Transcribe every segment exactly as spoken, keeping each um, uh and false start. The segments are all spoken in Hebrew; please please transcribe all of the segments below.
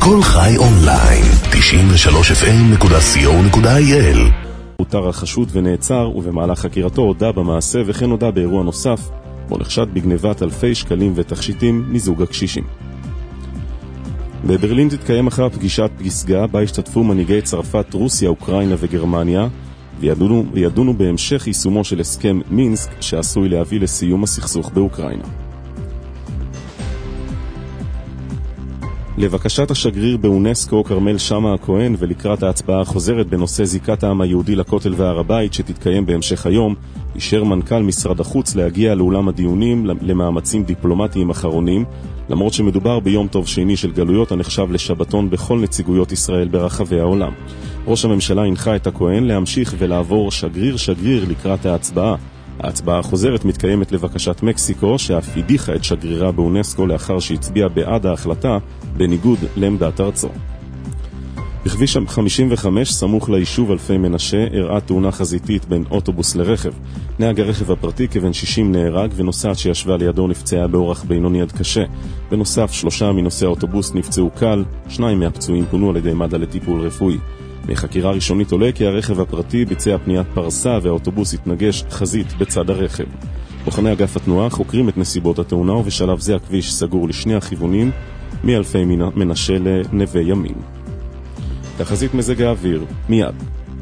כל חי אונליין, תשעים ושלוש אף אם נקודה סי או נקודה איי אל. הותר החשוד ונעצר, ובמהלך חקירתו הודה במעשה וכן הודה באירוע נוסף, בו נחשד בגנבת אלפי שקלים ותכשיטים מזוג הקשישים. בברלין תתקיים אחר פגישת פסגה, בה השתתפו מנהיגי צרפת, רוסיה, אוקראינה וגרמניה, וידונו, וידונו בהמשך יישומו של הסכם מינסק, שעשוי להביא לסיום הסכסוך באוקראינה. לבקשת השגריר באונסקו קרמל שמה הכהן ולקראת ההצבעה החוזרת בנושא זיקת העם היהודי לכותל והר הבית שתתקיים בהמשך היום, אישר מנכ"ל משרד החוץ להגיע לאולם הדיונים למאמצים דיפלומטיים אחרונים, למרות שמדובר ביום טוב שני של גלויות הנחשב לשבתון בכל נציגויות ישראל ברחבי העולם. ראש הממשלה הנחה את הכהן להמשיך ולעבור שגריר שגריר לקראת ההצבעה. ההצבעה החוזרת מתקיימת לבקשת מקסיקו, שאף הדיחה את שגרירה באונסקו לאחר שהצביעה בעד ההחלטה בניגוד לעמדת ארצו. בכביש חמישים וחמש, סמוך ליישוב אלפי מנשה, אירעה תאונה חזיתית בין אוטובוס לרכב. נהג הרכב הפרטי כבן שישים נהרג, ונוסעת שישבה לידו נפצעה באורח בינוני עד קשה. בנוסף, שלושה מנוסעי האוטובוס נפצעו קל, שניים מהפצועים פונו על ידי מד"א לטיפול רפואי. מחקירה ראשונית עולה כי הרכב הפרטי ביצע פניית פרסה והאוטובוס התנגש חזית בצד הרכב. בוחני אגף התנועה חוקרים את נסיבות התאונה, ובשלב זה הכביש סגור לשני הכיוונים מאלפי מנשה לנווה ימין. תחזית מזג האוויר, מיד.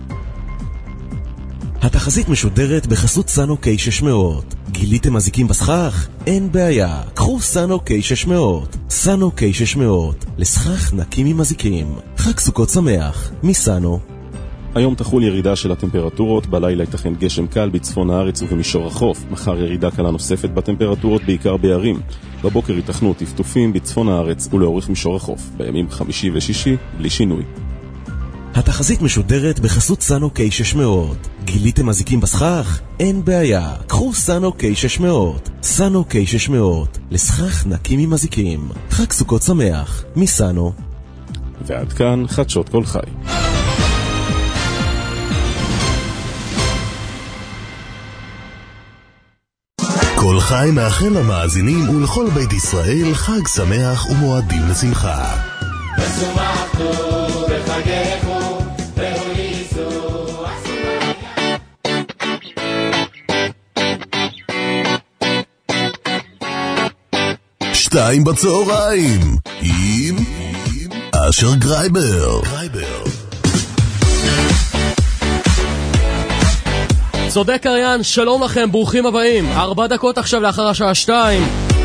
התחזית משודרת בחסות סאנו קיי שש מאות. גיליתם מזיקים בסכך? אין בעיה, קחו סאנו קיי שש מאות. סאנו קיי שש מאות, לסכך נקי ממזיקים. חג סוכות שמח, מסאנו. היום תחול ירידה של הטמפרטורות, בלילה ייתכן גשם קל בצפון הארץ ובמישור החוף. מחר ירידה קלה נוספת בטמפרטורות בעיקר בערים. בבוקר ייתכנו טפטופים בצפון הארץ ולאורך מישור החוף. בימים חמישי ושישי, בלי שינוי. התחזית משודרת בחסות סאנו קיי שש מאות. גיליתם מזיקים בסכך? אין בעיה, קחו סאנו קיי שש מאות. סאנו קיי שש מאות, לסכך נקי ממזיקים. חג סוכות שמח, מסאנו. ועד כאן חדשות כל חי. כל חי מאחל למאזינים ולכל בית ישראל חג שמח ומועדים לשמחה. ושמחתו בחגךו והוליסו שתיים בצהריים עם אשר גרייבר. גרייבר. צודק אריאן, שלום לכם, ברוכים הבאים. ארבע דקות עכשיו לאחר השעה שתיים.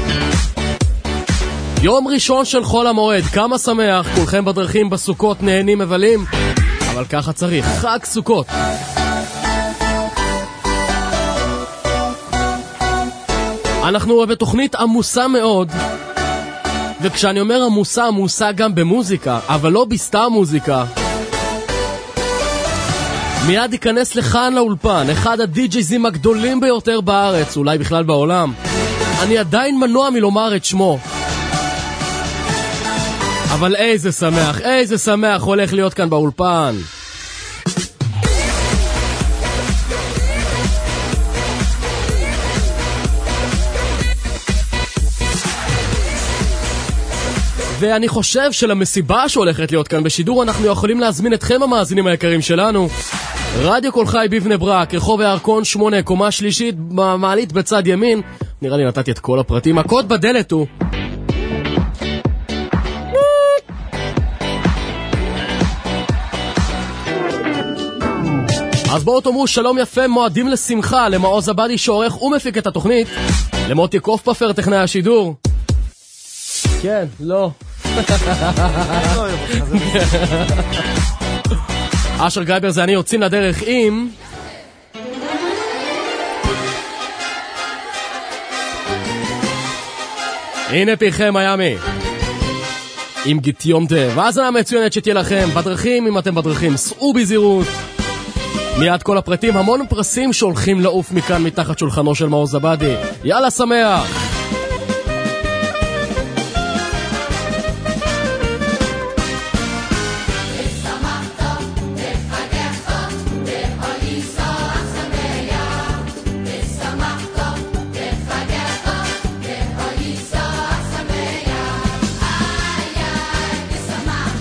יום ראשון של חול המועד, כמה שמח, כולכם בדרכים בסוכות נהנים מבלים, אבל ככה צריך, חג סוכות. אנחנו בתוכנית עמוסה מאוד, וכשאני אומר עמוסה, עמוסה גם במוזיקה, אבל לא בסתם מוזיקה. מיד ייכנס לכאן לאולפן, אחד הדי-ג'ייזים הגדולים ביותר בארץ, אולי בכלל בעולם. אני עדיין מנוע מלומר את שמו. אבל איזה שמח, איזה שמח הולך להיות כאן באולפן. ואני חושב שלמסיבה שהולכת להיות כאן בשידור אנחנו יכולים להזמין אתכם המאזינים היקרים שלנו. רדיו כל חי בבני ברק, רחוב הירקון שמונה, קומה שלישית, מעלית בצד ימין. נראה לי נתתי את כל הפרטים, הקוד בדלת הוא אז בואו תאמרו שלום יפה, מועדים לשמחה, למעוז הבדי שעורך ומפיק את התוכנית, למוטי קופפר טכנאי השידור. כן, לא. אשר גרייבר זה אני, יוצאים לדרך עם הנה פיכם מיאמי עם גיטיום דה, ואז אני מצוינת שתהיה לכם בדרכים. אם אתם בדרכים סעו בזהירות. מיד כל הפרטים, המון פרסים שהולכים לעוף מכאן מתחת שולחנו של מעוז הבדי. יאללה שמח. Smile.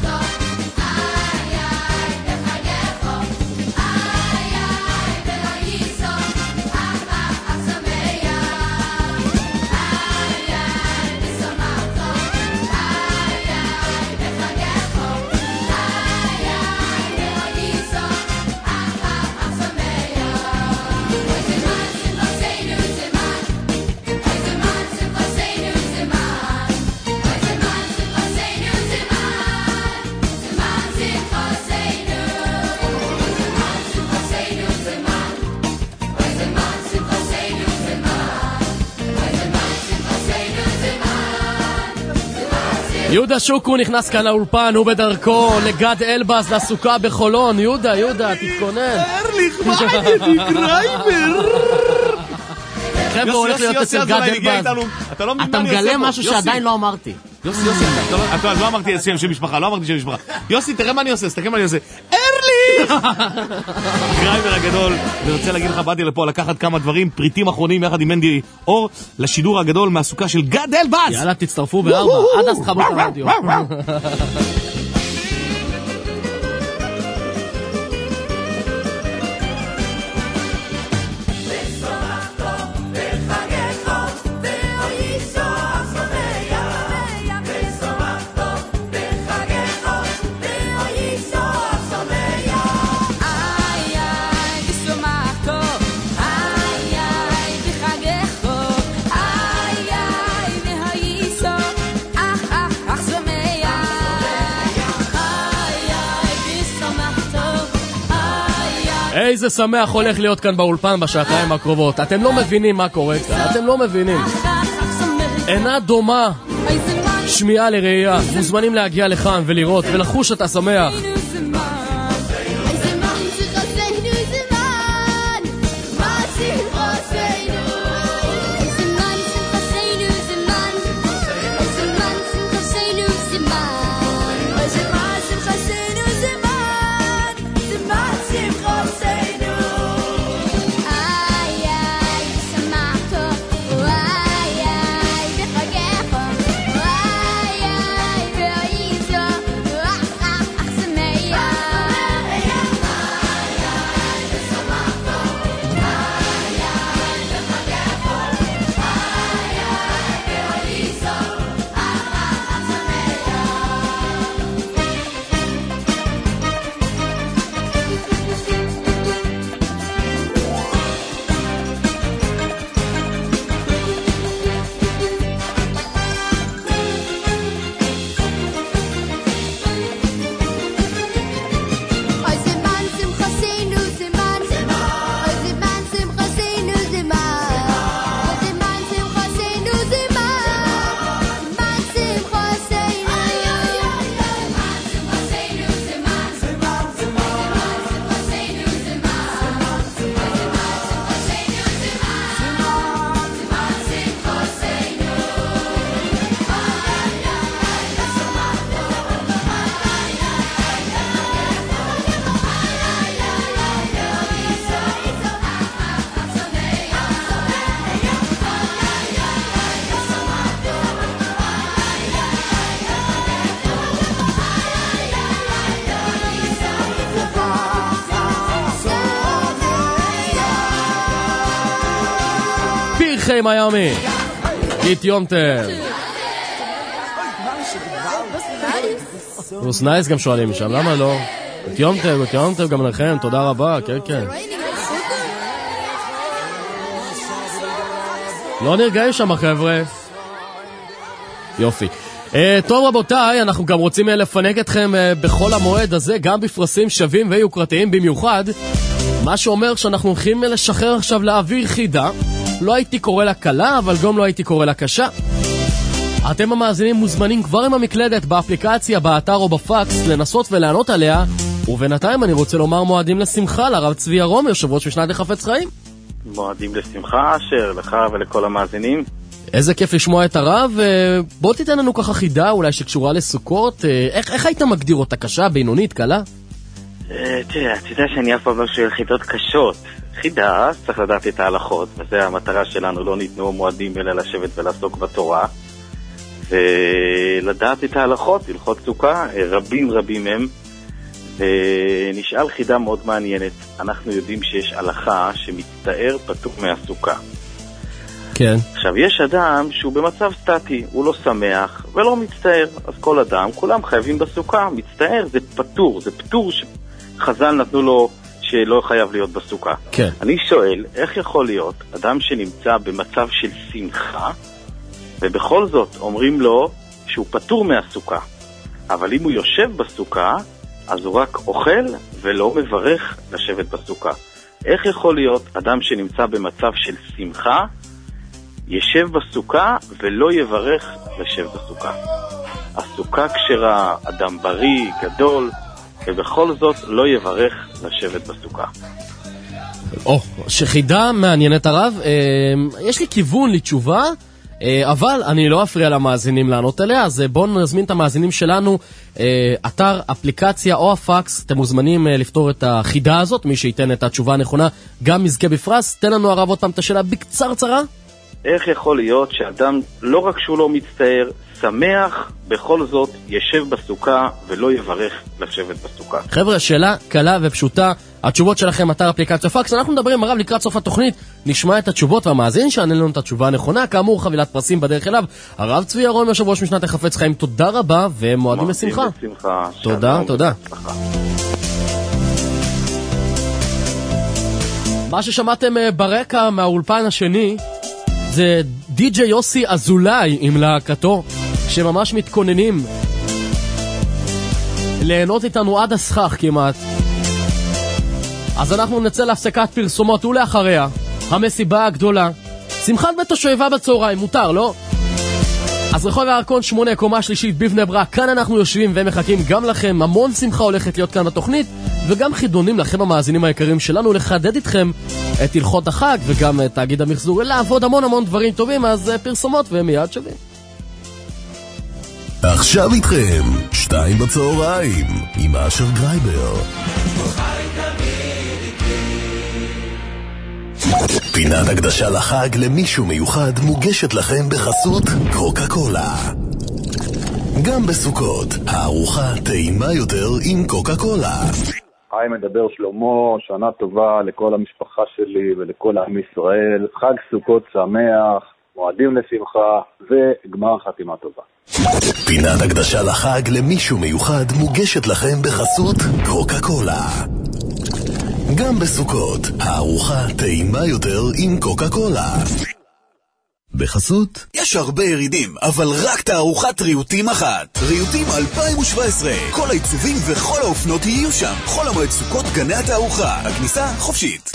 יהודה שוקו נכנס כאן לאולפן, הוא בדרכו לגד אלבז לסוכה בחולון. יהודה, יהודה, תתכונן. ארליך, מה ענייני קרייבר? חבר'ה, הולך להיות אצל גד אלבז. אתה מגלה משהו שעדיין לא אמרתי. יוסי, יוסי, אתה לא אמרתי שם של משפחה, לא אמרתי שם משפחה. יוסי, תראה מה אני עושה, תסתכל מה אני עושה. ארליך! קרייבר הגדול, אני רוצה להגיד לך, באתי לפה לקחת כמה דברים, פריטים אחרונים יחד עם מנדי אור, לשידור הגדול מהסוכה של גד אלבז. יאללה, תצטרפו בארבע, עד אז תחברו את הרדיו. איזה שמח הולך להיות כאן באולפן בשעתיים הקרובות. אתם לא מבינים מה קורה כאן, אתם לא מבינים. אינה דומה שמיעה לראייה. מוזמנים להגיע לכאן ולראות ולחוש את השמח. פרחי מיאמי, גיט יונטר. רוס נייס גם שואלים משם, למה לא? גיט יונטר, גיט יונטר גם לכם, תודה רבה, כן כן. לא נרגעים שם חבר'ה. יופי. Uh, טוב רבותיי, אנחנו גם רוצים לפנק אתכם uh, בכל המועד הזה, גם בפרסים שווים ויוקרתיים במיוחד, מה שאומר שאנחנו הולכים לשחרר עכשיו לאוויר חידה. לא הייתי קורא לה קלה, אבל גם לא הייתי קורא לה קשה. אתם המאזינים מוזמנים כבר עם המקלדת באפליקציה, באתר או בפקס לנסות ולענות עליה, ובינתיים אני רוצה לומר מועדים לשמחה לרב צבי ירום, יושב ראש משנת לחפץ חיים. מועדים לשמחה, אשר לך ולכל המאזינים. איזה כיף לשמוע את הרב. בוא תיתן לנו ככה חידה אולי שקשורה לסוכות. איך, איך היית מגדיר אותה? קשה, בינונית, קלה? תראה, אתה יודע שאני אף פעם לא שואל חידות קשות. חידה, צריך לדעת את ההלכות, וזה המטרה שלנו, לא ניתנו מועדים אלא לשבת ולעסוק בתורה, ולדעת את ההלכות, הלכות סוכה, רבים רבים הם, ונשאל חידה מאוד מעניינת. אנחנו יודעים שיש הלכה שמצטער פטור מהסוכה. כן. עכשיו, יש אדם שהוא במצב סטטי, הוא לא שמח ולא מצטער, אז כל אדם, כולם חייבים בסוכה, מצטער, זה פטור, זה פטור שחז"ל נתנו לו שלא חייב להיות בסוכה. כן. אני שואל, איך יכול להיות אדם שנמצא במצב של שמחה, ובכל זאת אומרים לו שהוא פטור מהסוכה, אבל אם הוא יושב בסוכה, אז הוא רק אוכל ולא מברך לשבת בסוכה. איך יכול להיות אדם שנמצא במצב של שמחה, ישב בסוכה ולא יברך לשב בסוכה? הסוכה כשרה, אדם בריא, גדול, ובכל זאת לא יברך לשבת בסוכה. או, שחידה מעניינת הרב. יש לי כיוון לתשובה, אבל אני לא אפריע למאזינים לענות עליה, אז בואו נזמין את המאזינים שלנו, אתר, אפליקציה או הפקס, אתם מוזמנים לפתור את החידה הזאת, מי שייתן את התשובה הנכונה גם מזכה בפרס. תן לנו הרב עוד פעם את השאלה בקצר צרה. איך יכול להיות שאדם לא רק שהוא לא מצטער, שמח, בכל זאת ישב בסוכה ולא יברך לשבת בסוכה? חבר'ה, שאלה קלה ופשוטה, התשובות שלכם אתר אפליקציה פקס. אנחנו מדברים הרב לקראת סוף התוכנית, נשמע את התשובות והמאזין שענה לנו את התשובה הנכונה, כאמור חבילת פרסים בדרך אליו. הרב צבי ירון, יושב ראש משנת החפץ חיים, תודה רבה ומועדים לשמחה. תודה, תודה. מה ששמעתם ברקע מהאולפן השני זה די-ג'יי יוסי אזולאי עם להקתו, שממש מתכוננים ליהנות איתנו עד הסכך כמעט. אז אנחנו נצא להפסקת פרסומות ולאחריה המסיבה הגדולה, שמחת בית השואבה בצהריים, מותר, לא? אז רחוב הירקון שמונה, קומה שלישית בבני ברק, כאן אנחנו יושבים ומחכים גם לכם. המון שמחה הולכת להיות כאן בתוכנית, וגם חידונים לכם המאזינים היקרים שלנו, לחדד איתכם את הלכות החג וגם את תאגיד המחזור, לעבוד המון המון דברים טובים. אז פרסומות ומיד שווים. עכשיו איתכם שתיים בצהריים עם אשר גרייבר. פינת הקדשה לחג למישהו מיוחד מוגשת לכם בחסות קוקה קולה. גם בסוכות הארוחה טעימה יותר עם קוקה קולה. היי, מדבר שלמה, שנה טובה לכל המשפחה שלי ולכל עם ישראל, חג סוכות שמח, מועדים לשמחה וגמר חתימה טובה. פינת הקדשה לחג למישהו מיוחד מוגשת לכם בחסות קוקה קולה. גם בסוכות הארוחה טעימה יותר עם קוקה קולה. בחסות יש הרבה ירידים, אבל רק תערוכת ריהוטים אחת. ריהוטים אלפיים שבע עשרה. כל העיצובים וכל האופנות יהיו שם. חול המועד סוכות גני התערוכה. הכניסה חופשית.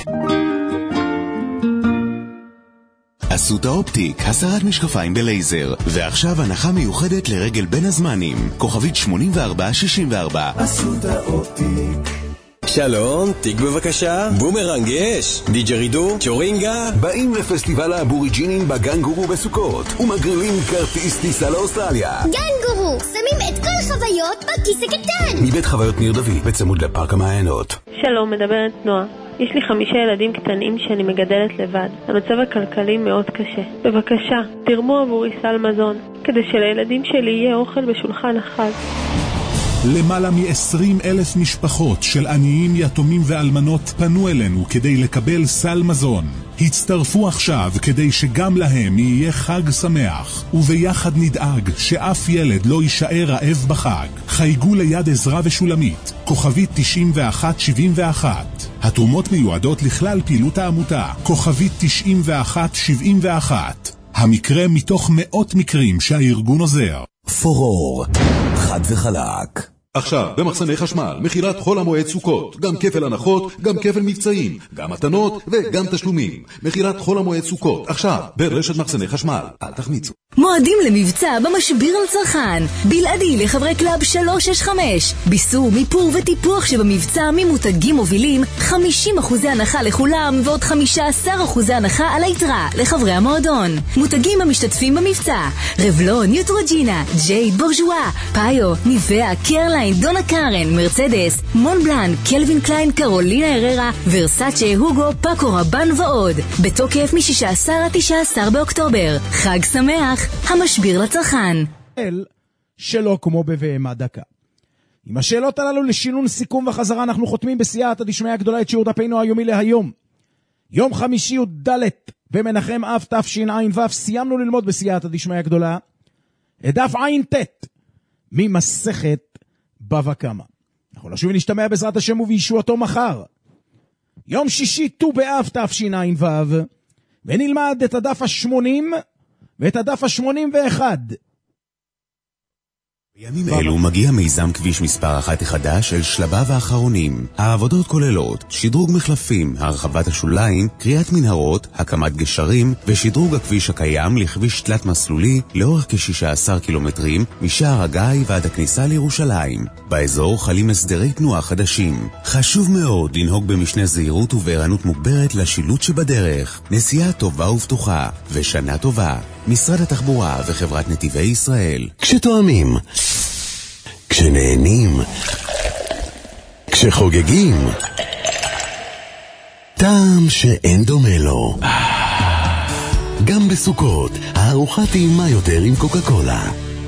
אסותא אופטיק, הסרת משקפיים בלייזר, ועכשיו הנחה מיוחדת לרגל בין הזמנים. כוכבית שמונים וארבע שישים וארבע. אסותא אופטיק. שלום, תיק בבקשה. בומרנג יש, דיג'רידו, צ'ורינגה. באים לפסטיבל האבוריג'ינים בגנגורו בסוכות ומגרילים כרטיס טיסה לאוסטרליה. גנגורו, שמים את כל חוויות בכיס הקטן. מבית חוויות ניר דוד, בצמוד לפארק המעיינות. שלום, מדברת נועה. יש לי חמישה ילדים קטנים שאני מגדלת לבד. המצב הכלכלי מאוד קשה. בבקשה, תרמו עבורי סל מזון, כדי שלילדים שלי יהיה אוכל בשולחן החג. למעלה מ-עשרים אלף משפחות של עניים, יתומים ואלמנות פנו אלינו כדי לקבל סל מזון. הצטרפו עכשיו כדי שגם להם יהיה חג שמח, וביחד נדאג שאף ילד לא יישאר רעב בחג. חייגו ליד עזרה ושולמית, כוכבית תשעים ואחת שבעים ואחת. התרומות מיועדות לכלל פעילות העמותה, כוכבית תשעים ואחת שבעים ואחת. המקרה מתוך מאות מקרים שהארגון עוזר. פורור, חד וחלק. עכשיו, במחסני חשמל, מכירת חול המועד סוכות, גם כפל הנחות, גם כפל מבצעים, גם מתנות וגם תשלומים. מכירת חול המועד סוכות, עכשיו, ברשת מחסני חשמל, אל תחמיצו. מועדים למבצע במשביר על צרכן, בלעדי לחברי קלאב שלוש שש חמש, ביסור, מיפור וטיפוח שבמבצע ממותגים מובילים, חמישים אחוזי הנחה לכולם ועוד חמישה עשר אחוזי הנחה על היתרה לחברי המועדון. מותגים המשתתפים במבצע, רבלון, ניוטרוג'ינה, ג'ייד, בורז'ואה, פאיו, ניבאה, קרליין, דונה קארן, מרצדס, מונבלן, קלווין קליין, קרולינה הררה, ורסאצ'ה, הוגו, פאקו רבן ועוד. בתוקף מ-שישה עשר עד תשעה עשר באוקטובר. חג שמח, המשביר לצרכן. שלא כמו בבהמה דקה. עם השאלות הללו לשינון סיכום וחזרה אנחנו חותמים בסייעתא דשמיא הגדולה את שיעור דפנו היומי להיום. יום חמישי י"ד במנחם אב תשע"ו, סיימנו ללמוד בסייעתא דשמיא הגדולה את דף ע"ט ממסכת בבא קמא. אנחנו נשוב ונשתמע בעזרת השם ובישועתו מחר. יום שישי ט"ו באב תשע"ו, ונלמד את הדף השמונים ואת הדף השמונים ואחד. בימים אלו מגיע מיזם כביש מספר אחת החדש של שלביו האחרונים. העבודות כוללות שדרוג מחלפים, הרחבת השוליים, קריאת מנהרות, הקמת גשרים ושדרוג הכביש הקיים לכביש תלת מסלולי לאורך כ-שישה עשר קילומטרים משער הגיא ועד הכניסה לירושלים. באזור חלים הסדרי תנועה חדשים. חשוב מאוד לנהוג במשנה זהירות ובערנות מוגברת לשילוט שבדרך. נסיעה טובה ובטוחה ושנה טובה. משרד התחבורה וחברת נתיבי ישראל. כשתואמים, כשנהנים, כשחוגגים, טעם שאין דומה לו. גם בסוכות, הארוחה טעימה יותר עם קוקה קולה.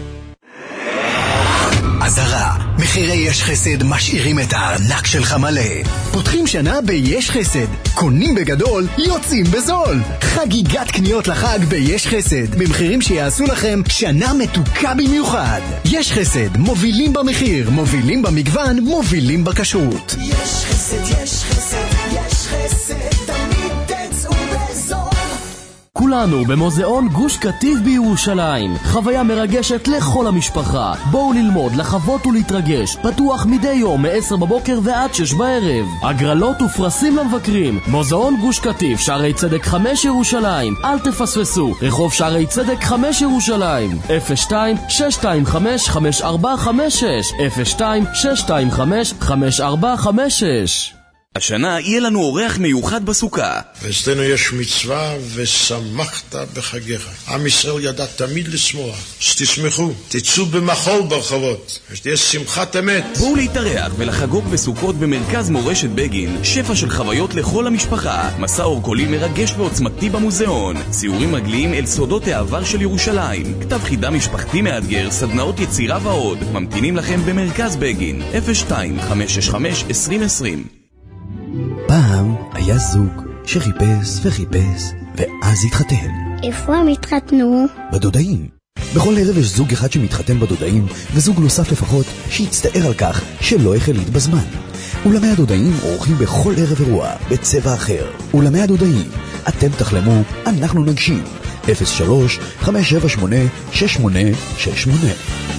עזרה, מחירי יש חסד משאירים את הארנק שלך מלא. פותחים שנה ביש חסד, קונים בגדול, יוצאים בזול. חגיגת קניות לחג ביש חסד, במחירים שיעשו לכם שנה מתוקה במיוחד. יש חסד, מובילים במחיר, מובילים במגוון, מובילים בכשרות. יש חסד, יש חסד, יש חסד, תמיד תצאו בזול. כולנו במוזיאון גוש קטיף בירושלים. חוויה מרגשת לכל המשפחה. בואו ללמוד, לחוות ולהתרגש. פתוח מדי יום מ-עשר בבוקר ועד שש בערב. הגרלות ופרסים למבקרים. מוזיאון גוש קטיף, שערי צדק חמש ירושלים. אל תפספסו. רחוב שערי צדק חמש ירושלים. אפס שתיים שש שתיים חמש חמש ארבע חמש שש אפס שתיים שש שתיים חמש חמש ארבע חמש שש. השנה יהיה לנו אורח מיוחד בסוכה. ואצלנו יש מצווה ושמחת בחגיך. עם ישראל ידע תמיד לשמוח. שתשמחו, תצאו במחול ברחובות, שתהיה שמחת אמת. בואו להתארח ולחגוג בסוכות במרכז מורשת בגין. שפע של חוויות לכל המשפחה. מסע אורקולי מרגש ועוצמתי במוזיאון. ציורים מגליים אל סודות העבר של ירושלים. כתב חידה משפחתי מאתגר, סדנאות יצירה ועוד. ממתינים לכם במרכז בגין. אפס שתיים חמש שש חמש עשרים עשרים. פעם היה זוג שחיפש וחיפש ואז התחתן. איפה הם התחתנו? בדודאים. בכל ערב יש זוג אחד שמתחתן בדודאים וזוג נוסף לפחות שהצטער על כך שלא החליט בזמן. אולמי הדודאים עורכים בכל ערב אירוע בצבע אחר. אולמי הדודאים, אתם תחלמו, אנחנו נגשים. אפס שלוש חמש שבע שמונה שש שמונה שש שמונה.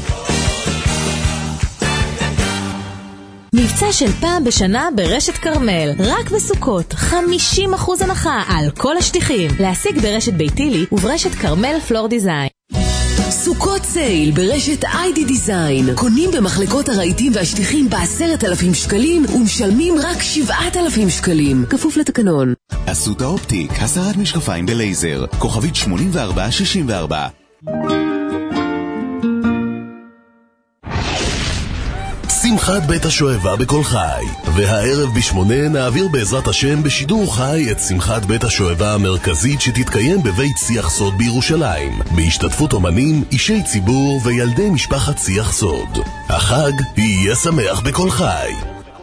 מבצע של פעם בשנה ברשת קרמל, רק בסוכות, חמישים אחוז הנחה על כל השטיחים. להשיג ברשת ביתילי וברשת קרמל פלור דיזיין. סוכות סייל ברשת איי די דיזיין. קונים במחלקות הרהיטים והשטיחים בעשרת אלפים שקלים ומשלמים רק שבעת אלפים שקלים. כפוף לתקנון. אסותא אופטיק, הסרת משקפיים בלייזר, כוכבית שמונים וארבע שישים וארבע. שמחת בית השואבה בכל חי, והערב בשמונה נעביר בעזרת השם בשידור חי את שמחת בית השואבה המרכזית שתתקיים בבית שיח סוד בירושלים, בהשתתפות אומנים, אישי ציבור וילדי משפחת שיח סוד. החג יהיה שמח בכל חי.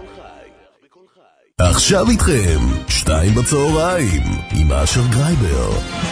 עכשיו איתכם, שתיים בצהריים, עם אשר גרייבר.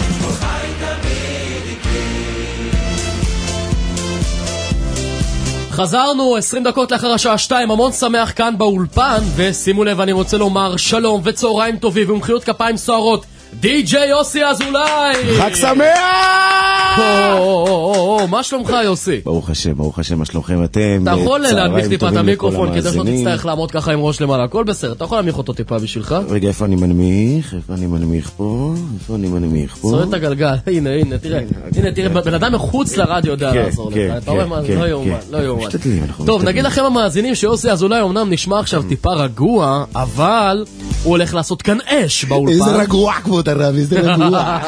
חזרנו עשרים דקות לאחר השעה שתיים, המון שמח כאן באולפן, ושימו לב, אני רוצה לומר שלום וצהריים טובים ומחיאות כפיים סוערות, די-ג'יי יוסי אזולאי! חג שמח! מה שלומך יוסי? ברוך השם, ברוך השם, מה שלומכם אתם? אתה יכול להנמיך טיפה את המיקרופון כדי שלא תצטרך לעמוד ככה עם ראש למעלה, הכל בסדר, אתה יכול להנמיך אותו טיפה בשבילך? רגע, איפה אני מנמיך? איפה אני מנמיך פה? איפה אני מנמיך פה? סורט את הגלגל, הנה, הנה, תראה, הנה, תראה, בן אדם מחוץ לרדיו יודע לעזור לך, אתה רואה מה? לא יאומן, לא יאומן. טוב, נגיד לכם המאזינים שיוסי אזולאי אומנם נשמע עכשיו טיפה רגוע, אבל הוא הולך לעשות כאן אש באולפן. איזה רגוע כבוד הרב, איזה רגוע.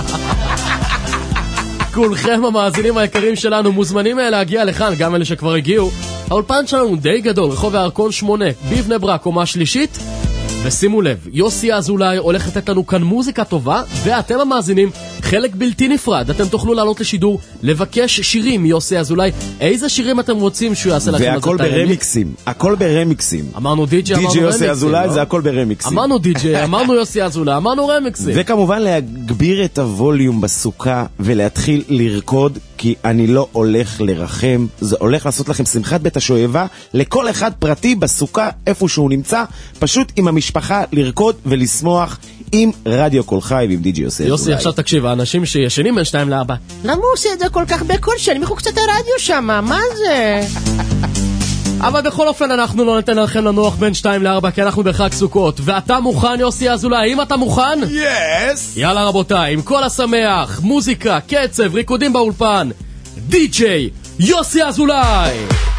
כולכם המאזינים היקרים שלנו מוזמנים להגיע לכאן, גם אלה שכבר הגיעו. האולפן שלנו די גדול, רחוב הירקון שמונה, בבני ברק, קומה שלישית. ושימו לב, יוסי אזולאי הולך לתת לנו כאן מוזיקה טובה, ואתם המאזינים, חלק בלתי נפרד. אתם תוכלו לעלות לשידור, לבקש שירים מיוסי אזולאי. איזה שירים אתם רוצים שהוא יעשה לכם? והכל ברמיקסים, הכל ברמיקסים. אמרנו די-ג'יי, אמרנו רמיקסים. די-ג'יי יוסי אזולאי זה הכל ברמיקסים. אמרנו די-ג'יי, אמרנו יוסי אזולאי, אמרנו רמיקסים. וכמובן להגביר את הווליום בסוכה ולהתחיל לרקוד, כי אני לא הולך לרחם, זה הולך לעשות לכם שמחת בית השואבה לכל אחד פרטי בסוכה איפה שהוא נמצא, פשוט עם המשפחה לרקוד ולשמוח עם רדיו קול חי ועם די ג'י יוסי אזולאי. יוסי, עכשיו תקשיב, האנשים שישנים בין שתיים לארבע, למה הוא עושה את זה כל כך בקול שאני מחוק קצת הרדיו שם? מה זה? אבל בכל אופן אנחנו לא ניתן לכם לנוח בין שתיים לארבע, כי אנחנו בחג סוכות. ואתה מוכן, יוסי אזולאי? אם אתה מוכן? יס! יאללה רבותיי, עם כל השמח, מוזיקה, קצב, ריקודים באולפן, די ג'יי יוסי אזולאי.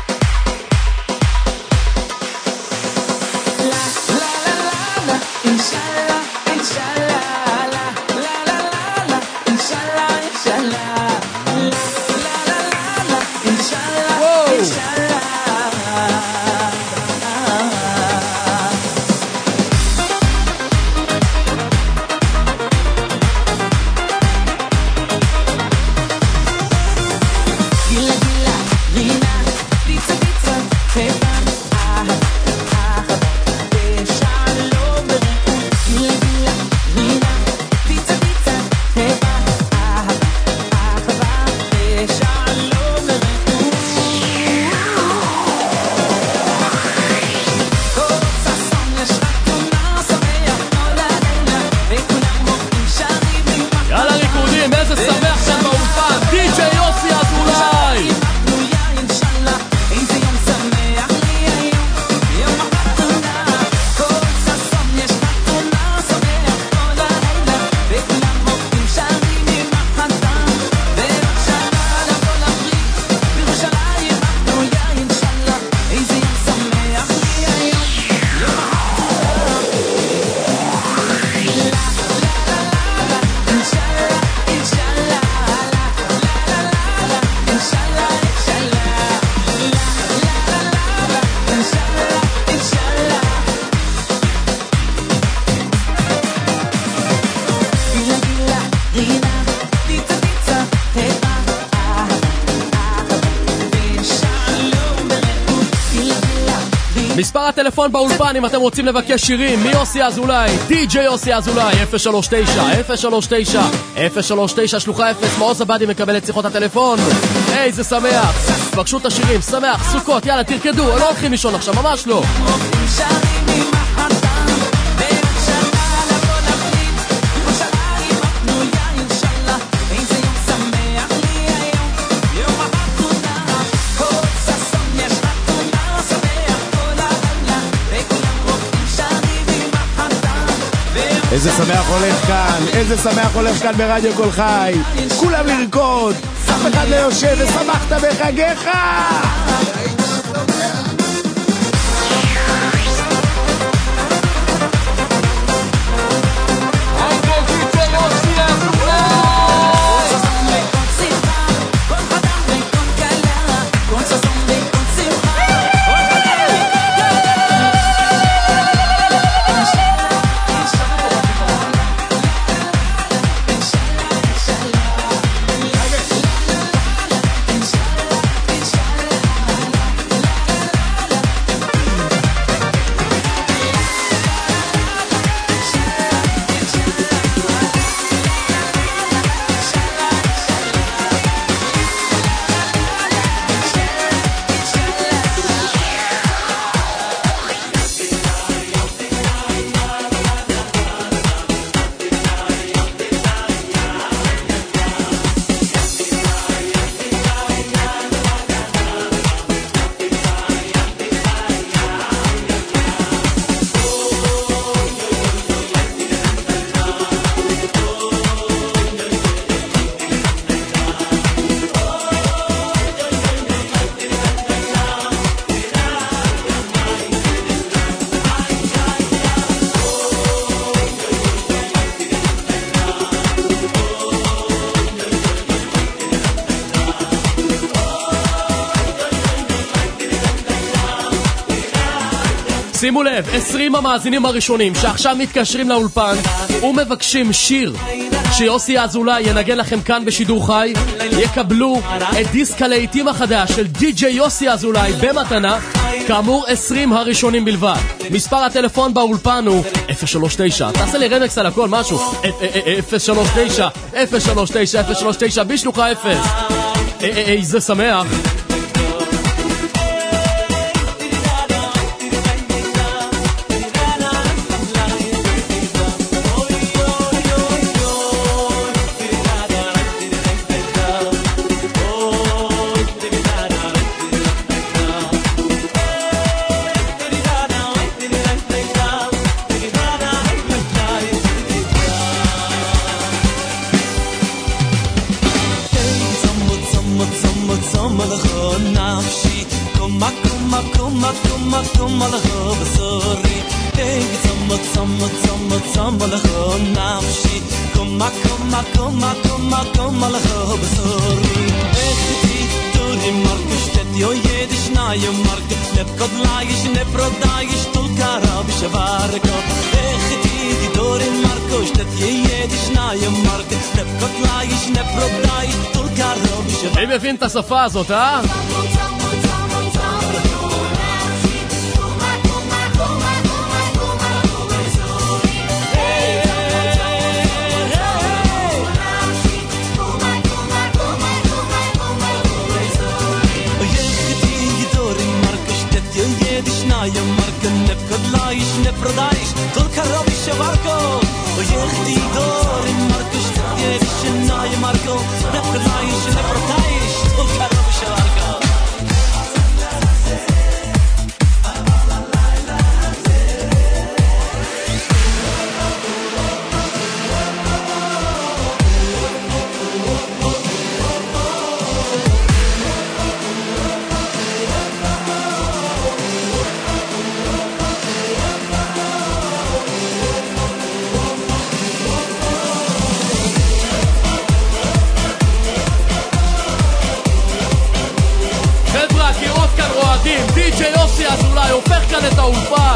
מספר הטלפון באולפן אם אתם רוצים לבקש שירים מיוסי אזולאי, די ג'יי יוסי אזולאי, אפס שלוש תשע אפס שלוש תשע אפס שלוש תשע שלוחה אפס. מעוז עבדי מקבל את שיחות הטלפון. היי, זה שמח, בקשו את השירים, שמח, סוכות, יאללה תרקדו, לא הולכים לישון עכשיו, ממש לא. איזה שמח הולך כאן, איזה שמח הולך כאן ברדיו קול חי. כולם לרקוד, אף אחד לא יושב ושמחת בחגיך. שימו לב, עשרים המאזינים הראשונים שעכשיו מתקשרים לאולפן ומבקשים שיר שיוסי אזולאי ינגן לכם כאן בשידור חי, יקבלו את דיסק הלהיטים החדש של די ג'יי יוסי אזולאי במתנה. כאמור, עשרים הראשונים בלבד. מספר הטלפון באולפן הוא אפס שלוש תשע, תעשה לי רמקס על הכל, משהו, אפס שלוש תשע אפס שלוש תשע אפס שלוש תשע בשלוחה אפס. איזה שמח. קומה קומה לך בשרי היי צומה צומה צומה צומה לך נפשי קומה קומה קומה קומה קומה לך בשרי איך תורי מרקשת יו ידיש נאי מרק לפקוד לאיש נפרודאיש תולקה רבי שווארקו איך תורי מרקשת ידיש נאי מרק לפקוד לאיש נפרודאיש תולקה רבי שווארקו. מי מבין את השפה הזאת, אה? Ja marken ne kodlaish ne prodaish tol karovi shvarko yechti dor in markish yesh na ya marko ne kodlaish ne prodaish tol karovi shvarko. די-ג'יי יוסי אזולאי הופך כאן את האולפן.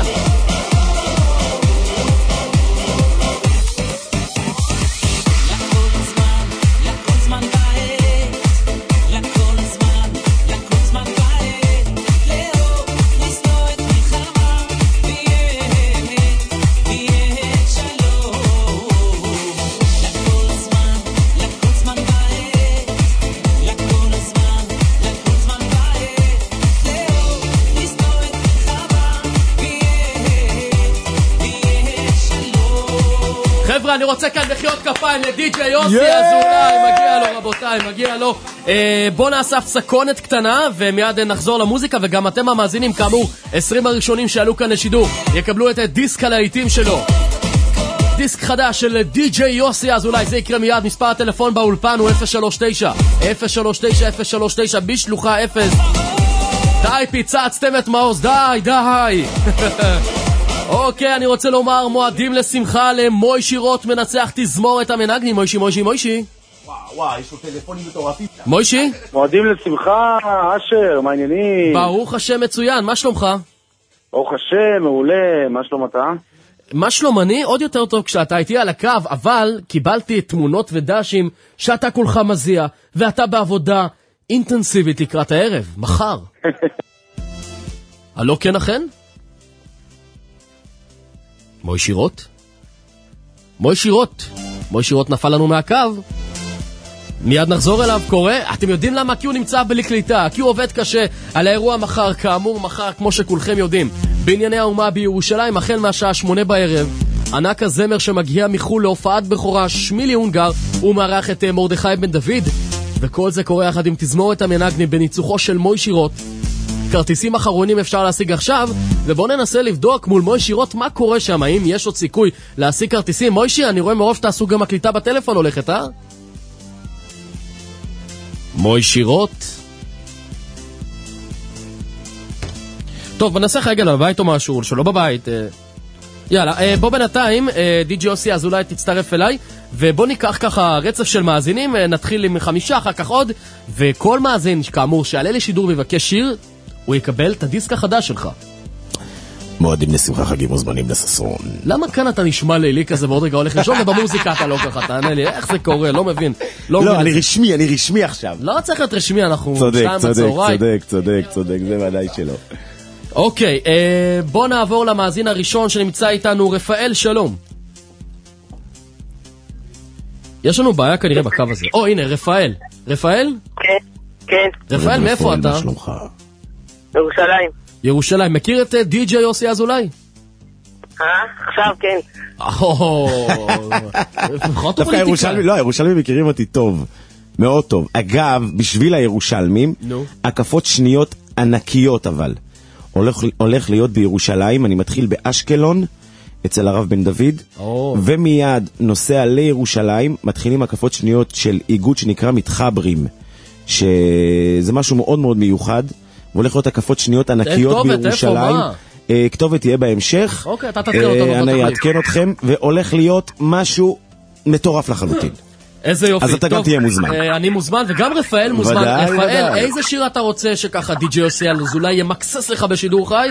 אני רוצה כאן מחיאות כפיים לדי-ג'יי יוסי אזולאי, מגיע לו רבותיי, מגיע לו. בוא נעשה הפסקונת קטנה ומיד נחזור למוזיקה, וגם אתם המאזינים כאמור עשרים הראשונים שעלו כאן לשידור יקבלו את דיסק הלהיטים שלו, דיסק חדש של די-ג'יי יוסי אזולאי. זה יקרה מיד. מספר הטלפון באולפן הוא אפס שלוש תשע אפס שלוש תשע אפס שלוש תשע בשלוחה אפס. די פיצצתם את מעוז, די די. אוקיי, אני רוצה לומר מועדים לשמחה למוישי רוט, מנצח תזמורת המנגנים. מוישי, מוישי, מוישי. וואו, וואו, יש לו טלפונים מטורפים. מוישי? מועדים לשמחה, אשר, מה העניינים? ברוך השם מצוין, מה שלומך? ברוך השם, מעולה, מה שלום אתה? מה שלום אני? עוד יותר טוב כשאתה איתי על הקו, אבל קיבלתי תמונות ודשים שאתה כולך מזיע, ואתה בעבודה אינטנסיבית לקראת הערב, מחר. הלא כן אכן? מוישי רוט? מוישי רוט. מוישי רוט נפל לנו מהקו. מיד נחזור אליו, קורא. אתם יודעים למה? כי הוא נמצא בלי קליטה, כי הוא עובד קשה על האירוע מחר, כאמור מחר, כמו שכולכם יודעים, בענייני האומה בירושלים, החל מהשעה שמונה בערב. ענק הזמר שמגיע מחול להופעת בכורה, שמילי הונגר, הוא מערך את מרדכי בן דוד, וכל זה קורה יחד עם תזמורת המנגנים בניצוחו של מוישי רוט. כרטיסים אחרונים אפשר להשיג עכשיו, ובואו ננסה לבדוק מול מוישי רוט מה קורה שם, האם יש עוד סיכוי להשיג כרטיסים. מוישי, אני רואה מרוב שתעשו גם הקליטה בטלפון הולכת, אה? מוישי רוט. טוב, בוא נעשה רגע לבית או משהו, שלא בבית. יאללה, בוא בינתיים, די-ג'יי יוסי אזולאי תצטרף אליי, ובוא ניקח ככה רצף של מאזינים, נתחיל עם חמישה, אחר כך עוד, וכל מאזין, כאמור, שעלה לשידור מבקש שיר, הוא יקבל את הדיסק החדש שלך. מועדים לשמחה, חגים מוזמנים לששון. למה כאן אתה נשמע לילי כזה ועוד רגע הולך לשאול, ובמוזיקה אתה לא ככה, תענה לי, איך זה קורה, לא מבין. לא, אני רשמי, אני רשמי עכשיו. לא צריך להיות רשמי, אנחנו צודק, צודק, צודק, צודק, צודק, זה ודאי שלא. אוקיי, בוא נעבור למאזין הראשון שנמצא איתנו, רפאל, שלום. יש לנו בעיה כנראה בקו הזה. או, הנה, רפאל. רפאל? כן, כן. רפאל, מאיפה אתה? ירושלים. ירושלים. מכיר את די-ג'יי יוסי אזולאי? אה? עכשיו כן. דווקא ירושלמי, לא, ירושלמים מכירים אותי טוב. מאוד טוב. אגב, בשביל הירושלמים, הקפות שניות ענקיות אבל. הולך, הולך להיות בירושלים, אני מתחיל באשקלון, אצל הרב בן דוד, oh. ומיד נוסע לירושלים, מתחילים הקפות שניות של איגוד שנקרא מתחברים, שזה משהו מאוד מאוד מיוחד, והולך להיות הקפות שניות ענקיות בירושלים. כתובת תהיה בהמשך. אוקיי, אתה תתקן אותנו. אני אעדכן אתכם, והולך להיות משהו מטורף לחלוטין. איזה יופי. אז אתה גם תהיה מוזמן. אני מוזמן, וגם רפאל מוזמן. רפאל, איזה שיר אתה רוצה שככה די-ג'יי יוסי אזולאי ימקסס לך בשידור חי?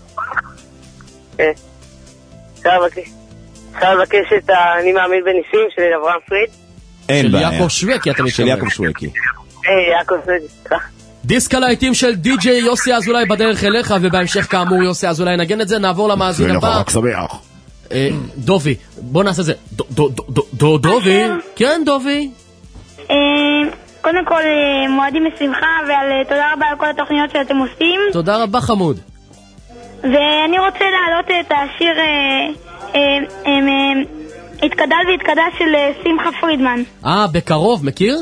אפשר לבקש את אני מאמין בניסים של אברהם פריד? אין בעיה. של יעקב שווקי, אתה מתכוון. של יעקב שווקי. היי, יעקב שווקי. דיסק הלהיטים של די-ג'יי יוסי אזולאי בדרך אליך, ובהמשך כאמור יוסי אזולאי נגן את זה. נעבור למאזין הבא. ולך רק שמח. דובי, בוא נעשה זה. דובי? כן, דובי. קודם כל, מועדים לשמחה, ותודה רבה על כל התוכניות שאתם עושים. תודה רבה, חמוד. ואני רוצה להעלות את השיר התקדל והתקדש של שמחה פרידמן. אה, בקרוב, מכיר?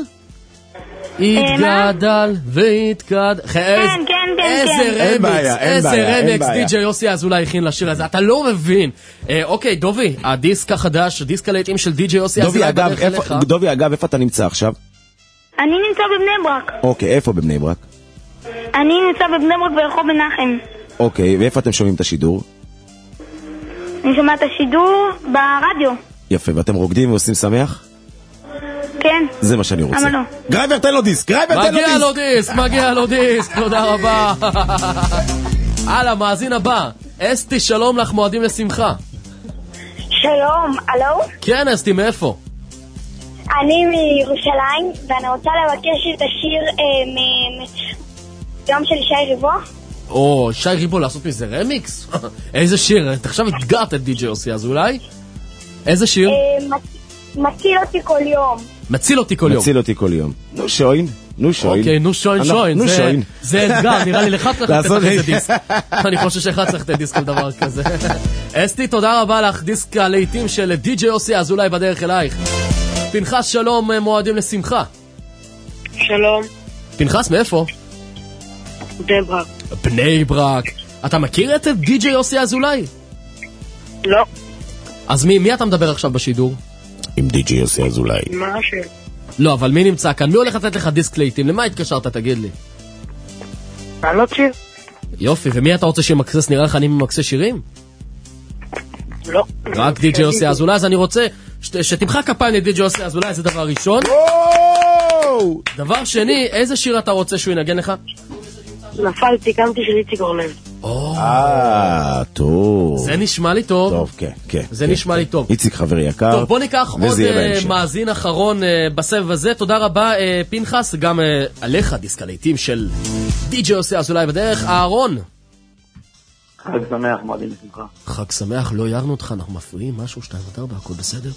התגדל והתקד... כן, כן, כן. איזה רמיקס, איזה רמיקס די-ג'יי יוסי אזולאי הכין לשיר הזה, אתה לא מבין. אוקיי, דובי, הדיסק החדש, הדיסק הלהיטים של די-ג'יי יוסי אזולאי בדרך אליך. דובי, אגב, איפה אתה נמצא עכשיו? אני נמצא בבני ברק. אוקיי, איפה בבני ברק? אני נמצא בבני ברק ברחוב מנחם. אוקיי, ואיפה אתם שומעים את השידור? אני שומע את השידור ברדיו. יפה, ואתם רוקדים ועושים שמח? כן. זה מה שאני רוצה. למה לא? גרייבר, תן לו דיסק, גרייבר, תן לו דיסק. מגיע לו דיסק, מגיע לו דיסק, תודה רבה. הלאה, מאזין הבא. אסתי, שלום לך, מועדים לשמחה. שלום, אלו? כן, אסתי, מאיפה? אני מירושלים, ואני רוצה לבקש את השיר מיום של שי ריבו. או, שי ריבו לעשות מזה רמיקס? איזה שיר? תחשב התגרת את די-ג'יי יוסי אזולאי. איזה שיר? מציל אותי כל יום. מציל אותי כל יום. מציל אותי כל יום. נו שוין, נו שוין. אוקיי, נו שוין, שוין. נו שוין. זה אתגר, נראה לי לך צריך לתת איזה דיסק. אני חושב שלך צריך לתת דיסק על דבר כזה. אסתי, תודה רבה לך, דיסק הלהיטים של די-ג'יי יוסי אזולאי בדרך אלייך. פנחס, שלום, מועדים לשמחה. שלום. פנחס, מאיפה? בני ברק. בני ברק. אתה מכיר את די-ג'יי יוסי אזולאי? לא. אז מי, מי אתה מדבר עכשיו בשידור? עם די-ג'יי יוסי אזולאי. מה השיר? לא, אבל מי נמצא כאן? מי הולך לתת לך דיסק להיטים? למה התקשרת, תגיד לי? אני לא שיר. יופי, ומי אתה רוצה שימקסס? נראה לך אני ממקסס שירים? לא. רק די-ג'יי יוסי אזולאי, אז אני רוצה שתמחא כפיים לדי-ג'יי יוסי אזולאי, זה דבר ראשון. דבר שני, איזה שיר אתה רוצה שהוא ינגן לך? נפלתי, קמתי של איציק אורנל. אה, טוב. זה נשמע לי טוב. טוב, כן, כן. זה נשמע לי טוב. איציק חבר יקר. טוב, בוא ניקח עוד מאזין אחרון בסבב הזה. תודה רבה, פנחס, גם עליך דיסק הלהיטים של די-ג'יי יוסי אזולאי בדרך. אהרון. חג שמח, מועדים לשמחה. חג שמח, לא ירנו אותך, אנחנו מפריעים משהו, שתיים ותרבה, הכל בסדר?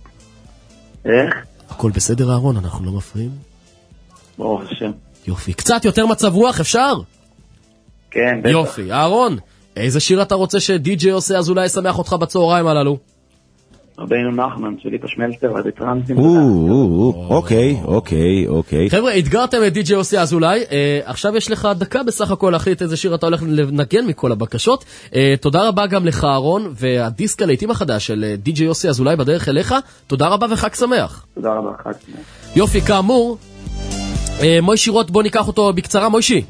איך? הכל בסדר, אהרון, אנחנו לא מפריעים? ברוך השם. יופי, קצת יותר מצב רוח, אפשר? כן, בטח. יופי, אהרון, איזה שיר אתה רוצה שדי-ג'יי יוסי אזולאי ישמח אותך בצהריים הללו? רבינו נחמן, שלי פשמלטר, עד טרנסים. אוקיי, אוקיי, אוקיי. חבר'ה, אתגרתם את די-ג'יי יוסי אזולאי, עכשיו יש לך דקה בסך הכל להחליט איזה שיר אתה הולך לנגן מכל הבקשות. תודה רבה גם לך, אהרון, והדיסק הלהיטים החדש של די-ג'יי יוסי אזולאי בדרך אליך. תודה רבה וחג שמח. תודה רבה, חג שמח. יופי, כאמור, מוישי רוט, בוא ניקח אותו בקצרה, מוישי.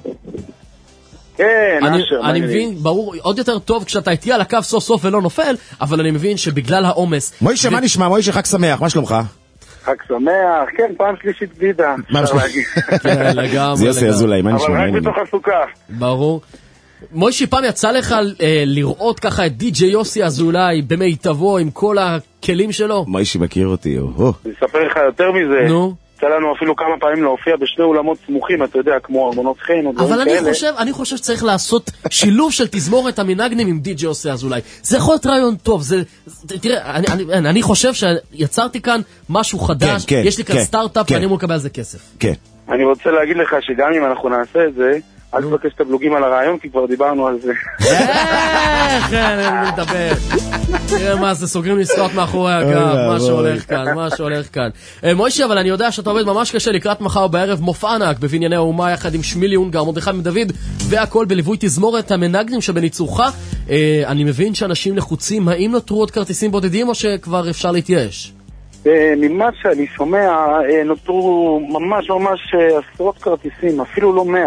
כן, אני, אשר, אני מבין, ברור, עוד יותר טוב כשאתה איתי על הקו סוף סוף ולא נופל, אבל אני מבין שבגלל העומס... מוישה, ו... מה נשמע? מוישה, חג שמח, מה שלומך? חג שמח, כן, פעם שלישית גלידה. מה שלומך? כן, לגמרי. זה יוסי אזולאי, מה נשמע? אבל רק בתוך הסוכה. ברור. מוישי, פעם יצא לך אה, לראות ככה את די-ג'יי יוסי אזולאי במיטבו עם כל הכלים שלו? מוישי מכיר אותי, או. אני אספר לך יותר מזה. נו. יצא לנו אפילו כמה פעמים להופיע בשני אולמות סמוכים, אתה יודע, כמו ארמונות חן או דברים כאלה. אבל אני חושב, אני חושב שצריך לעשות שילוב של תזמורת המנגנים עם די-ג'יי יוסי אזולאי. זה יכול להיות רעיון טוב. זה, זה, תראה, אני, אני, אני חושב שיצרתי כאן משהו חדש, כן, כן, יש לי כאן כן, סטארט-אפ כן. ואני אמור לקבל על זה כסף. כן. אני רוצה להגיד לך שגם אם אנחנו נעשה את זה, אל תבקש את הבלוגים על הרעיון, כי כבר דיברנו על זה. איך, אני מדבר. תראה מה זה, סוגרים לסקוט מאחורי הגב, מה שהולך כאן, מה שהולך כאן. מוישי, אבל אני יודע שאתה עובד ממש קשה לקראת מחר בערב מופע ענק בבנייני האומה יחד עם שמילי אונגר, מרדכי בן דוד, והכל בליווי תזמורת המנגנים שבניצורך. אני מבין שאנשים לחוצים, האם נותרו עוד כרטיסים בודדים או שכבר אפשר להתייאש? ממה שאני שומע, נותרו ממש ממש עשרות כרטיסים, אפילו לא מאה.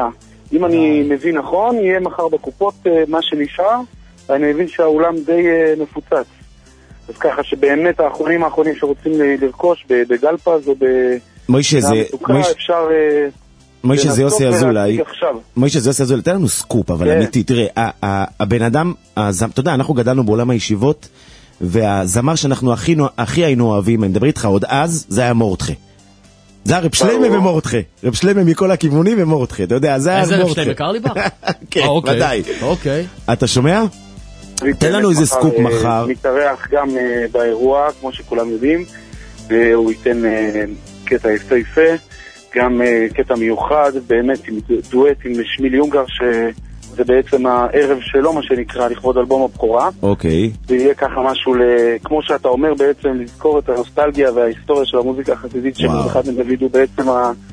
אם אני מבין נכון, יהיה מחר בקופות מה שנשאר, ואני מבין שהאולם די מפוצץ. אז ככה שבאמת האחרונים האחרונים שרוצים לרכוש בגלפז או במתוקה, אפשר... מוישה זה יוסי אזולאי, מוישה זה יוסי אזולאי, תן לנו סקופ, אבל אמיתי, תראה, הבן אדם, אתה יודע, אנחנו גדלנו בעולם הישיבות, והזמר שאנחנו הכי היינו אוהבים, אני מדבר איתך עוד אז, זה היה מורדכי. זה היה רב שלמה ומורדכי. רב שלמה מכל הכיוונים ומורדכי, אתה יודע, זה היה מורדכי. איזה רב שלמה קרליבך? כן, ודאי. אוקיי. אתה שומע? תן לנו איזה סקופ מחר. מתארח גם באירוע, כמו שכולם יודעים, והוא ייתן קטע יפה יפה, גם קטע מיוחד, באמת עם דואט עם שמיל יונגר, שזה בעצם הערב שלו, מה שנקרא, לכבוד אלבום הבכורה. אוקיי. ויהיה ככה משהו, כמו שאתה אומר, בעצם לזכור את הנוסטלגיה וההיסטוריה של המוזיקה החסידית, שמרדכי בן דוד הוא בעצם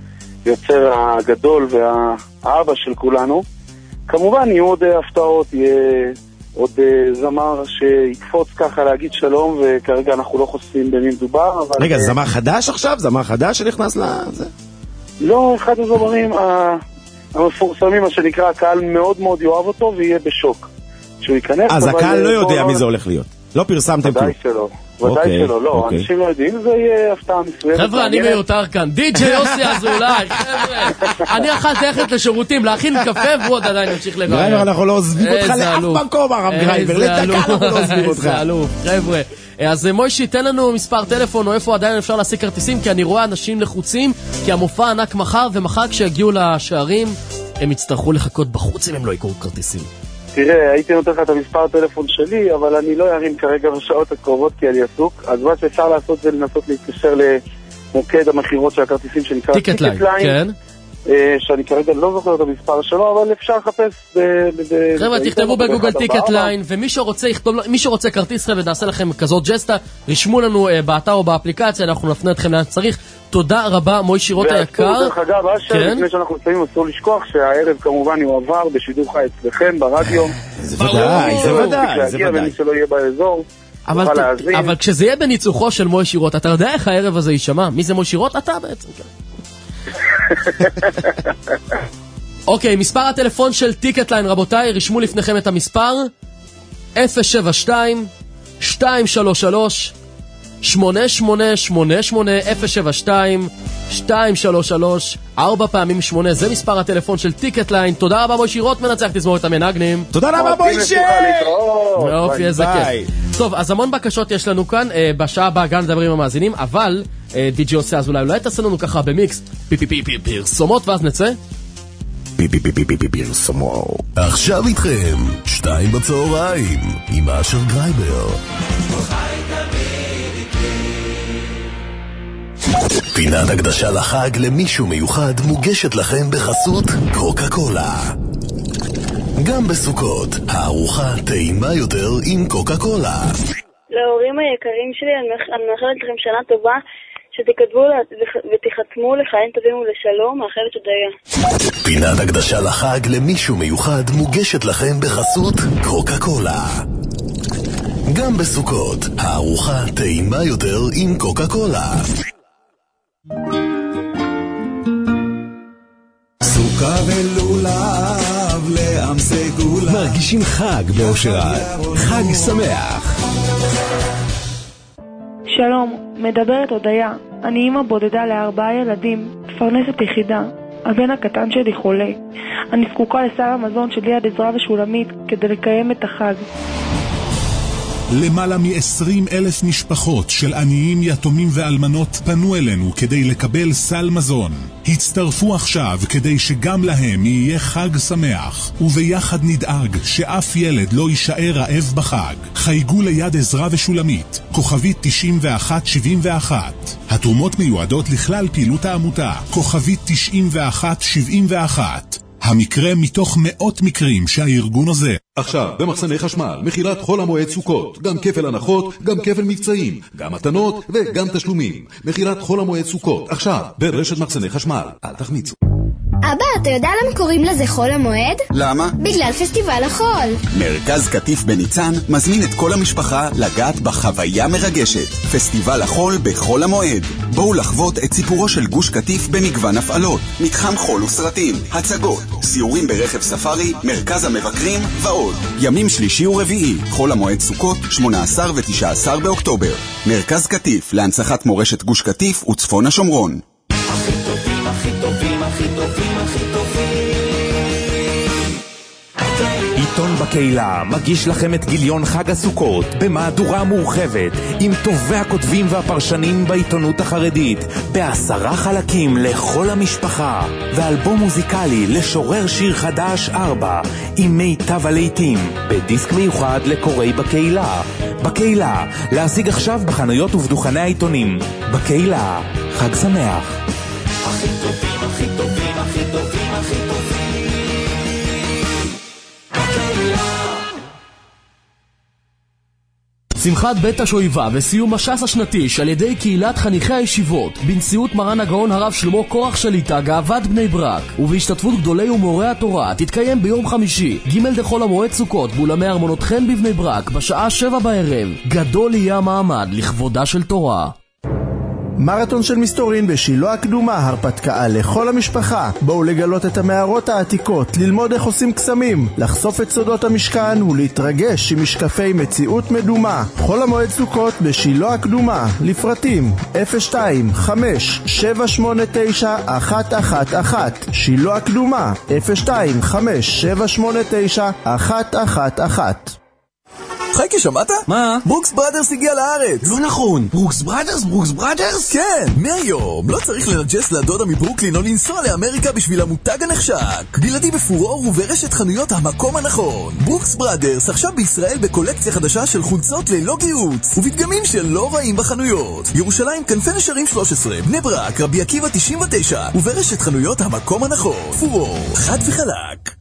היוצר הגדול והאבא של כולנו. כמובן, יהיו עוד הפתעות, יהיה עוד זמר שיקפוץ ככה להגיד שלום, וכרגע אנחנו לא חושפים במי מדובר. רגע, זמר חדש עכשיו? זמר חדש שנכנס לזה? לא, אחד הזמרים המפורסמים, מה שנקרא, הקהל מאוד מאוד יאהב אותו ויהיה בשוק שהוא ייכנס. אז הקהל לא יודע מי זה הולך להיות. לא פרסמתם כלום. ודאי שלא, ודאי שלא, לא, אנשים לא יודעים, זה יהיה הפתעה מסוימת. חבר'ה, אני מיותר כאן, די-ג'יי יוסי אזולאי, חבר'ה, אני יכול ללכת לשירותים, להכין קפה, והוא עוד עדיין נמשיך לבעיה. גרייבר, אנחנו לא עוזבים אותך לאף מקום, הרב גרייבר, לדקה אנחנו לא עוזבים אותך. איזה אלוף, חבר'ה. אז מוישי, תן לנו מספר טלפון או איפה עדיין אפשר להשיג כרטיסים, כי אני רואה אנשים לחוצים, כי המופע ענק מחר, ומחר כשיגיעו לשערים, הם יצטרכו לחכות בחוץ אם הם לא יקרו כרטיסים. תראה, הייתי נותן לך את המספר הטלפון שלי, אבל אני לא ארים כרגע בשעות הקרובות כי אני עסוק, אז מה שאפשר לעשות זה לנסות להתקשר למוקד המחירות של הכרטיסים שנקרא טיקט ליין, כן. שאני כרגע לא זוכר את המספר שלו, אבל אפשר לחפש חבר'ה, תכתבו בגוגל טיקט ליין, ומי שרוצה כרטיס חבר'ה, נעשה לכם כזאת ג'סטה, רשמו לנו באתר או באפליקציה, אנחנו נפנה אתכם לאן שצריך. תודה רבה, מוישי רוט היקר. דרך אגב, אשר, לפני שאנחנו מסיימים, אסור לשכוח שהערב כמובן יועבר בשידור חי אצלכם ברדיו. זה ודאי, זה ודאי, זה ודאי. ומי שלא יהיה באזור, אבל כשזה יהיה בניצוחו של מוישי רוט, אתה יודע איך הערב הזה יישמע? מי זה מוישי רוט? אתה בעצם, כן. אוקיי, מספר הטלפון של טיקט ליין, רבותיי, רשמו לפניכם את המספר אפס שבע שתיים שתיים שלוש שלוש שמונה שמונה שמונה שמונה אפס שבע שתיים שתיים שלוש שלוש ארבע פעמים שמונה, זה מספר הטלפון של טיקט ליין. תודה רבה מוישי רוט, מנצח תזמורת המנגנים. תודה רבה מוישי. אופי, איזה כיף. טוב, אז המון בקשות יש לנו כאן, בשעה הבאה גם נדבר עם המאזינים, אבל די-ג'יי עושה, אז אולי אולי תעשה לנו ככה במיקס פי פי פי פי פרסומות ואז נצא פי פי פי פי פי פרסומות. עכשיו איתכם שתיים בצהריים עם אשר גרייבר. פינת הקדשה לחג למישהו מיוחד מוגשת לכם בחסות קוקה קולה. גם בסוכות הארוחה טעימה יותר עם קוקה קולה. להורים היקרים שלי אני מאחלת לכם שנה טובה, שתכתבו ותחתמו לחיים טובים ולשלום. מאחלת הודיה. פינת הקדשה לחג למישהו מיוחד מוגשת לכם בחסות קוקה קולה. גם בסוכות הארוחה טעימה יותר עם קוקה קולה. סוכה ולולב לעם סגולה, מרגישים חג באושרת. חג שמח. שלום, מדברת הודיה. אני אמא בודדה לארבעה ילדים, מפרנסת יחידה. הבן הקטן שלי חולה. אני זקוקה לסל המזון של יד עזרא ושולמית כדי לקיים את החג. למעלה מ-עשרים אלף משפחות של עניים, יתומים ואלמנות פנו אלינו כדי לקבל סל מזון. הצטרפו עכשיו כדי שגם להם יהיה חג שמח, וביחד נדאג שאף ילד לא יישאר רעב בחג. חייגו ליד עזרא ושולמית, כוכבית תשעים ואחת שבעים ואחת. התרומות מיועדות לכלל פעילות העמותה, כוכבית תשעים ואחת שבעים ואחת. המקרה מתוך מאות מקרים שהארגון הזה. עכשיו, במחסני חשמל, מכירת חול המועד סוכות, גם כפל הנחות, גם כפל מבצעים, גם מתנות וגם תשלומים. מכירת חול המועד סוכות, עכשיו, ברשת מחסני חשמל. אל תחמיצו. אבא, אתה יודע למה קוראים לזה חול המועד? למה? בגלל פסטיבל החול. מרכז קטיף בניצן מזמין את כל המשפחה לגעת בחוויה מרגשת. פסטיבל החול בחול המועד. בואו לחוות את סיפורו של גוש קטיף במגוון הפעלות. מתחם חול וסרטים, הצגות, סיורים ברכב ספארי, מרכז המבקרים ועוד. ימים שלישי ורביעי, חול המועד סוכות, שמונה עשר ותשעה עשר באוקטובר. מרכז קטיף להנצחת מורשת גוש קטיף וצפון השומרון. הכי טובים, הכי טובים, הכי טובים, הכי טובים. עיתון בקהילה מגיש לכם את גיליון חג הסוכות במהדורה מורחבת עם טובי הכותבים והפרשנים בעיתונות החרדית בעשרה חלקים לכל המשפחה ואלבום מוזיקלי לשורר שיר חדש ארבע עם מיטב הלהיטים בדיסק מיוחד לקוראי בקהילה. בקהילה, להשיג עכשיו בחנויות ובדוכני העיתונים. בקהילה, חג שמח. הכי טובים, הכי טובים, הכי טובים, הכי טובים. שמחת בית השואיבה וסיום הש"ס השנתי על ידי קהילת חניכי הישיבות בנשיאות מרן הגאון הרב שלמה קורח שליט"א גאוות בני ברק ובהשתתפות גדולי ומורי התורה תתקיים ביום חמישי ג' דחול המועד סוכות באולמי ארמונות חן בבני ברק בשעה שבע בערב. גדול יהיה המעמד לכבודה של תורה. מרתון של מסתורין בשילה הקדומה, הרפתקה לכל המשפחה. בואו לגלות את המערות העתיקות, ללמוד איך עושים קסמים, לחשוף את סודות המשכן ולהתרגש עם משקפי מציאות מדומה. חול המועד סוכות בשילה הקדומה. לפרטים אפס שתיים חמש שבע שמונה תשע אחת אחת אחת. שילה הקדומה אפס שתיים חמש שבע שמונה תשע אחת אחת אחת. חייקי, שמעת? מה? ברוקס בראדרס הגיע לארץ. לא נכון. ברוקס בראדרס? ברוקס בראדרס? כן, מהיום. לא צריך לנג'ס לדודה מברוקלין או לנסוע לאמריקה בשביל המותג הנחשק. בלעדי בפורור וברשת חנויות המקום הנכון. ברוקס בראדרס עכשיו בישראל בקולקציה חדשה של חולצות ללא גיוץ ובדגמים שלא רעים בחנויות. ירושלים כנפי נשרים שלוש עשרה, בני ברק, רבי עקיבא תשעים ותשע וברשת חנויות המקום הנכון. פורור, חד וחלק.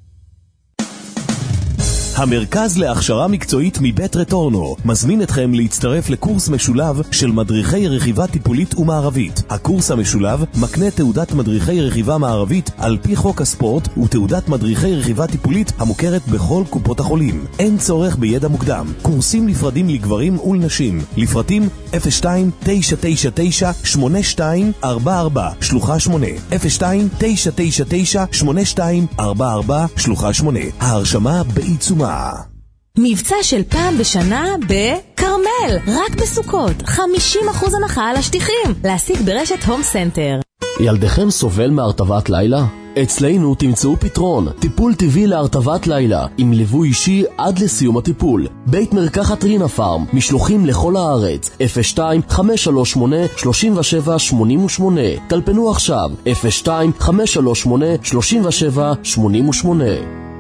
המרכז להכשרה מקצועית מבית רטורנו מזמין אתכם להצטרף לקורס משולב של מדריכי רכיבה טיפולית ומערבית. הקורס המשולב מקנה תעודת מדריכי רכיבה מערבית על פי חוק הספורט ותעודת מדריכי רכיבה טיפולית המוכרת בכל קופות החולים. אין צורך בידע מוקדם. קורסים נפרדים לגברים ולנשים. לפרטים אפס שתיים תשע תשע תשע שמונה שתיים ארבע ארבע שלוחה שמונה אפס שתיים תשע תשע תשע שמונה שתיים ארבע ארבע שלוחה שמונה. ההרשמה בעיצומה. מבצע של פעם בשנה בקרמל, רק בסוכות, חמישים אחוז הנחה על השטיחים, להשיג ברשת הום סנטר. ילדיכם סובל מהרטבת לילה? אצלנו תמצאו פתרון, טיפול טבעי להרטבת לילה, עם ליווי אישי עד לסיום הטיפול. בית מרקחת רינה פארם, משלוחים לכל הארץ, אפס שתיים חמש שלוש שמונה שלושים ושבע שמונים ושמונה. טלפנו עכשיו, אפס שתיים חמש שלוש שמונה שלושים ושבע שמונים ושמונה.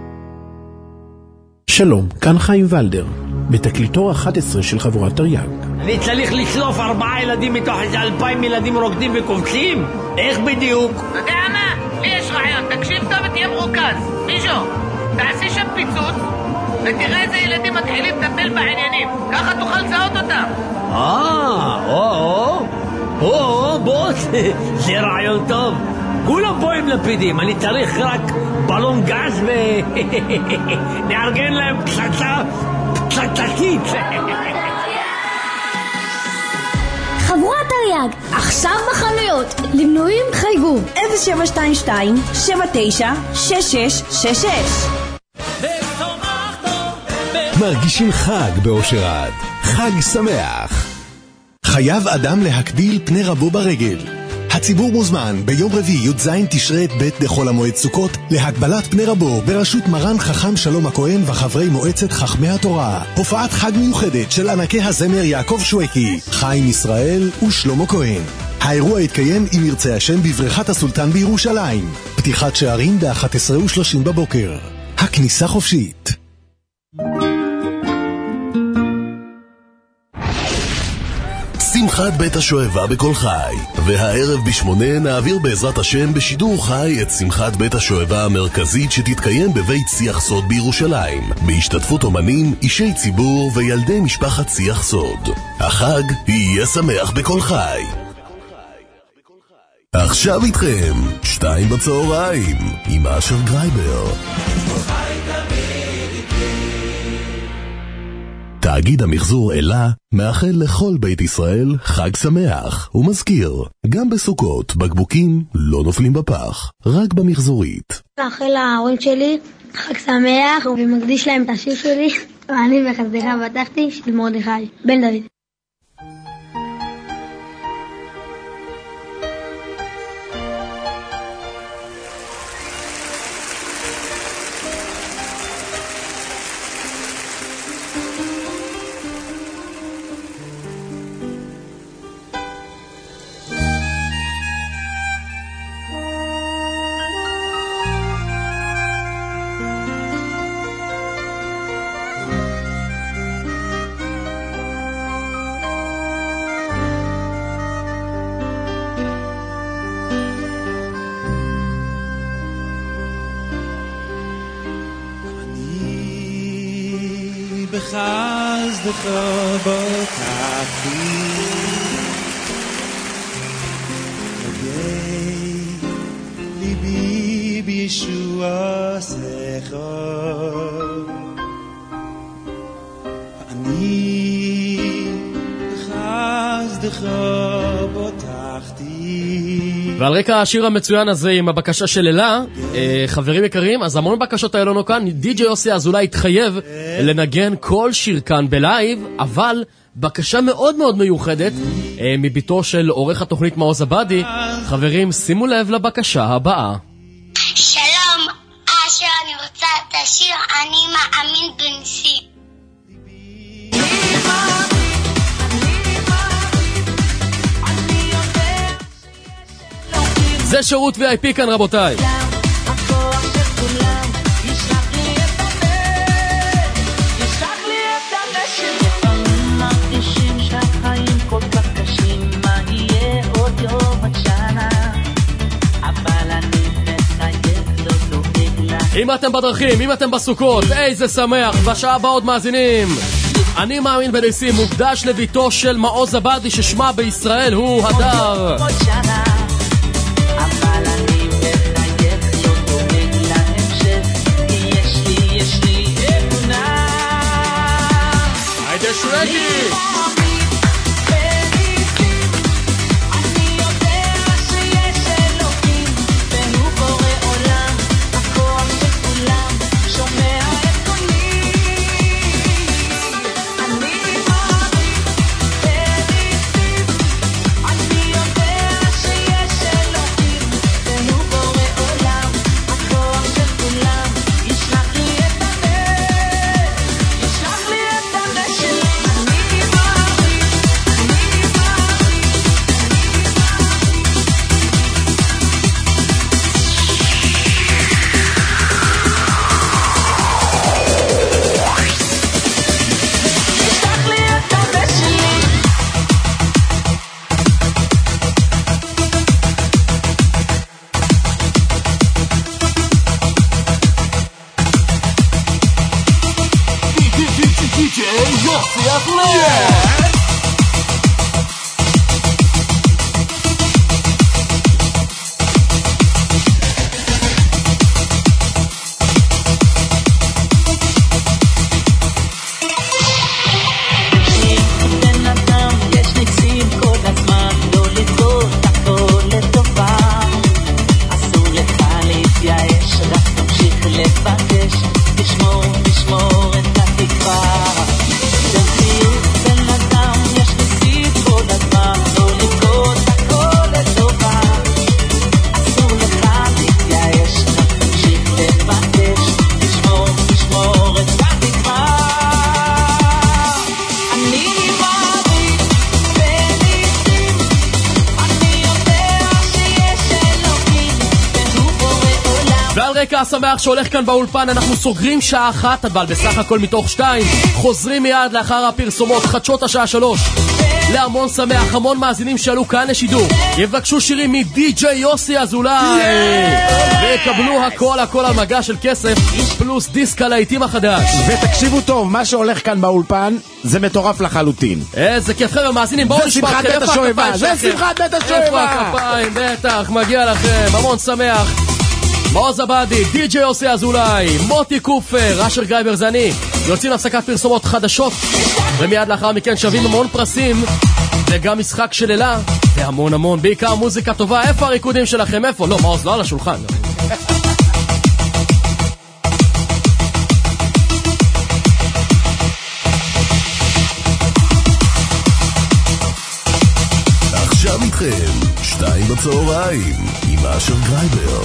שלום, כאן חיים ולדר, בתקליטור אחת עשרה של חבורת תרי"ג. אני צריך לשלוף ארבעה ילדים מתוך איזה אלפיים ילדים רוקדים וקובצים? איך בדיוק? אתה יודע מה? לי יש רעיון, תקשיב טוב ותהיה מרוכז. מישהו, תעשי שם פיצוץ ותראה איזה ילדים מתחילים לטפל בעניינים. ככה תוכל לזהות אותם. אה, או, או, או, בוס, זה רעיון טוב. כולם פה עם לפידים, אני צריך רק בלון גז ו... נארגן להם פצצה פצצתית. חבורת תרי"ג, עכשיו בחנויות. למנויים חייגו אפס שבע שתיים שתיים שבע תשע שש שש שש שש. מרגישים חג באושר עד. חג שמח. חייב אדם להקביל פני רבו ברגל. הציבור מוזמן ביום רביעי י"ז תשרי ב' דחול המועד סוכות להקבלת פני רבו בראשות מרן חכם שלום הכהן וחברי מועצת חכמי התורה. הופעת חג מיוחדת של ענקי הזמר יעקב שויקי, חיים ישראל ושלמה כהן. האירוע יתקיים אם ירצה השם בבריכת הסולטן בירושלים. פתיחת שערים ב-אחת עשרה ושלושים בבוקר. הכניסה חופשית. שמחת בית השואבה בכל חי, והערב בשמונה נעביר בעזרת השם בשידור חי את שמחת בית השואבה המרכזית שתתקיים בבית שיח סוד בירושלים, בהשתתפות אומנים, אישי ציבור וילדי משפחת שיח סוד. החג יהיה שמח בכל חי. עכשיו איתכם, שתיים בצהריים, עם אשר גרייבר. תאגיד המחזור אלה מאחל לכל בית ישראל חג שמח ומזכיר, גם בסוכות בקבוקים לא נופלים בפח, רק במחזורית. מאחל להורים שלי חג שמח ומקדיש להם את השיר שלי, ואני בחסדך בטחתי של מרדכי בן דוד. בחסדך בטחתי, מגי ליבי בישועתך, אני בחסדך בטחתי. ועל רקע השיר המצוין הזה עם הבקשה של אלה, אה, חברים יקרים, אז המון בקשות האלה לנו כאן. די-ג'יי יוסי אזולאי התחייב לנגן כל שיר כאן בלייב, אבל בקשה מאוד מאוד מיוחדת אה, מביתו של עורך התוכנית מעוז עבדי. חברים, שימו לב לבקשה הבאה. שלום אשר, אני רוצה את השיר אני מאמין בנסי. זה שירות וי איי פי כאן רבותיי. אם אתם בדרכים, אם אתם בסוכות, איזה שמח, בשעה הבאה עוד מאזינים. אני מאמין בניסים, מוקדש לביתו של מעוז עבדי ששמה בישראל הוא הדר. היידה שרקי! לשמור, לשמור את התקווה. זה חיוך בן אדם הרקע השמח שהולך כאן באולפן. אנחנו סוגרים שעה אחת, אבל בסך הכל מתוך שתיים. חוזרים מיד לאחר הפרסומות, חדשות השעה שלוש. להמון שמח, המון מאזינים שעלו כאן לשידור יבקשו שירים מדי-ג'יי יוסי אזולאי ויקבלו הכל הכל על מגע של כסף פלוס דיסק על העיתים החדש. ותקשיבו טוב, מה שהולך כאן באולפן זה מטורף לחלוטין. איזה כיף חבר'ה מאזינים, בואו נשמע שמחת בית השואבה, זה שמחת בית השואבה. איפה הכפיים, בטח, מגיע לכם, המון שמח. מעוז עבדי, די-ג'יי יוסי אזולאי, מוטי קופר, אשר גייבר זה אני. יוצאים להפסקת פרסומות חדשות ומיד לאחר מכן שווים המון פרסים וגם משחק של אלה והמון המון, בעיקר מוזיקה טובה. איפה הריקודים שלכם? איפה? לא, מעוז לא על השולחן. עכשיו איתכם שתיים בצהריים עם אשר גרייבר.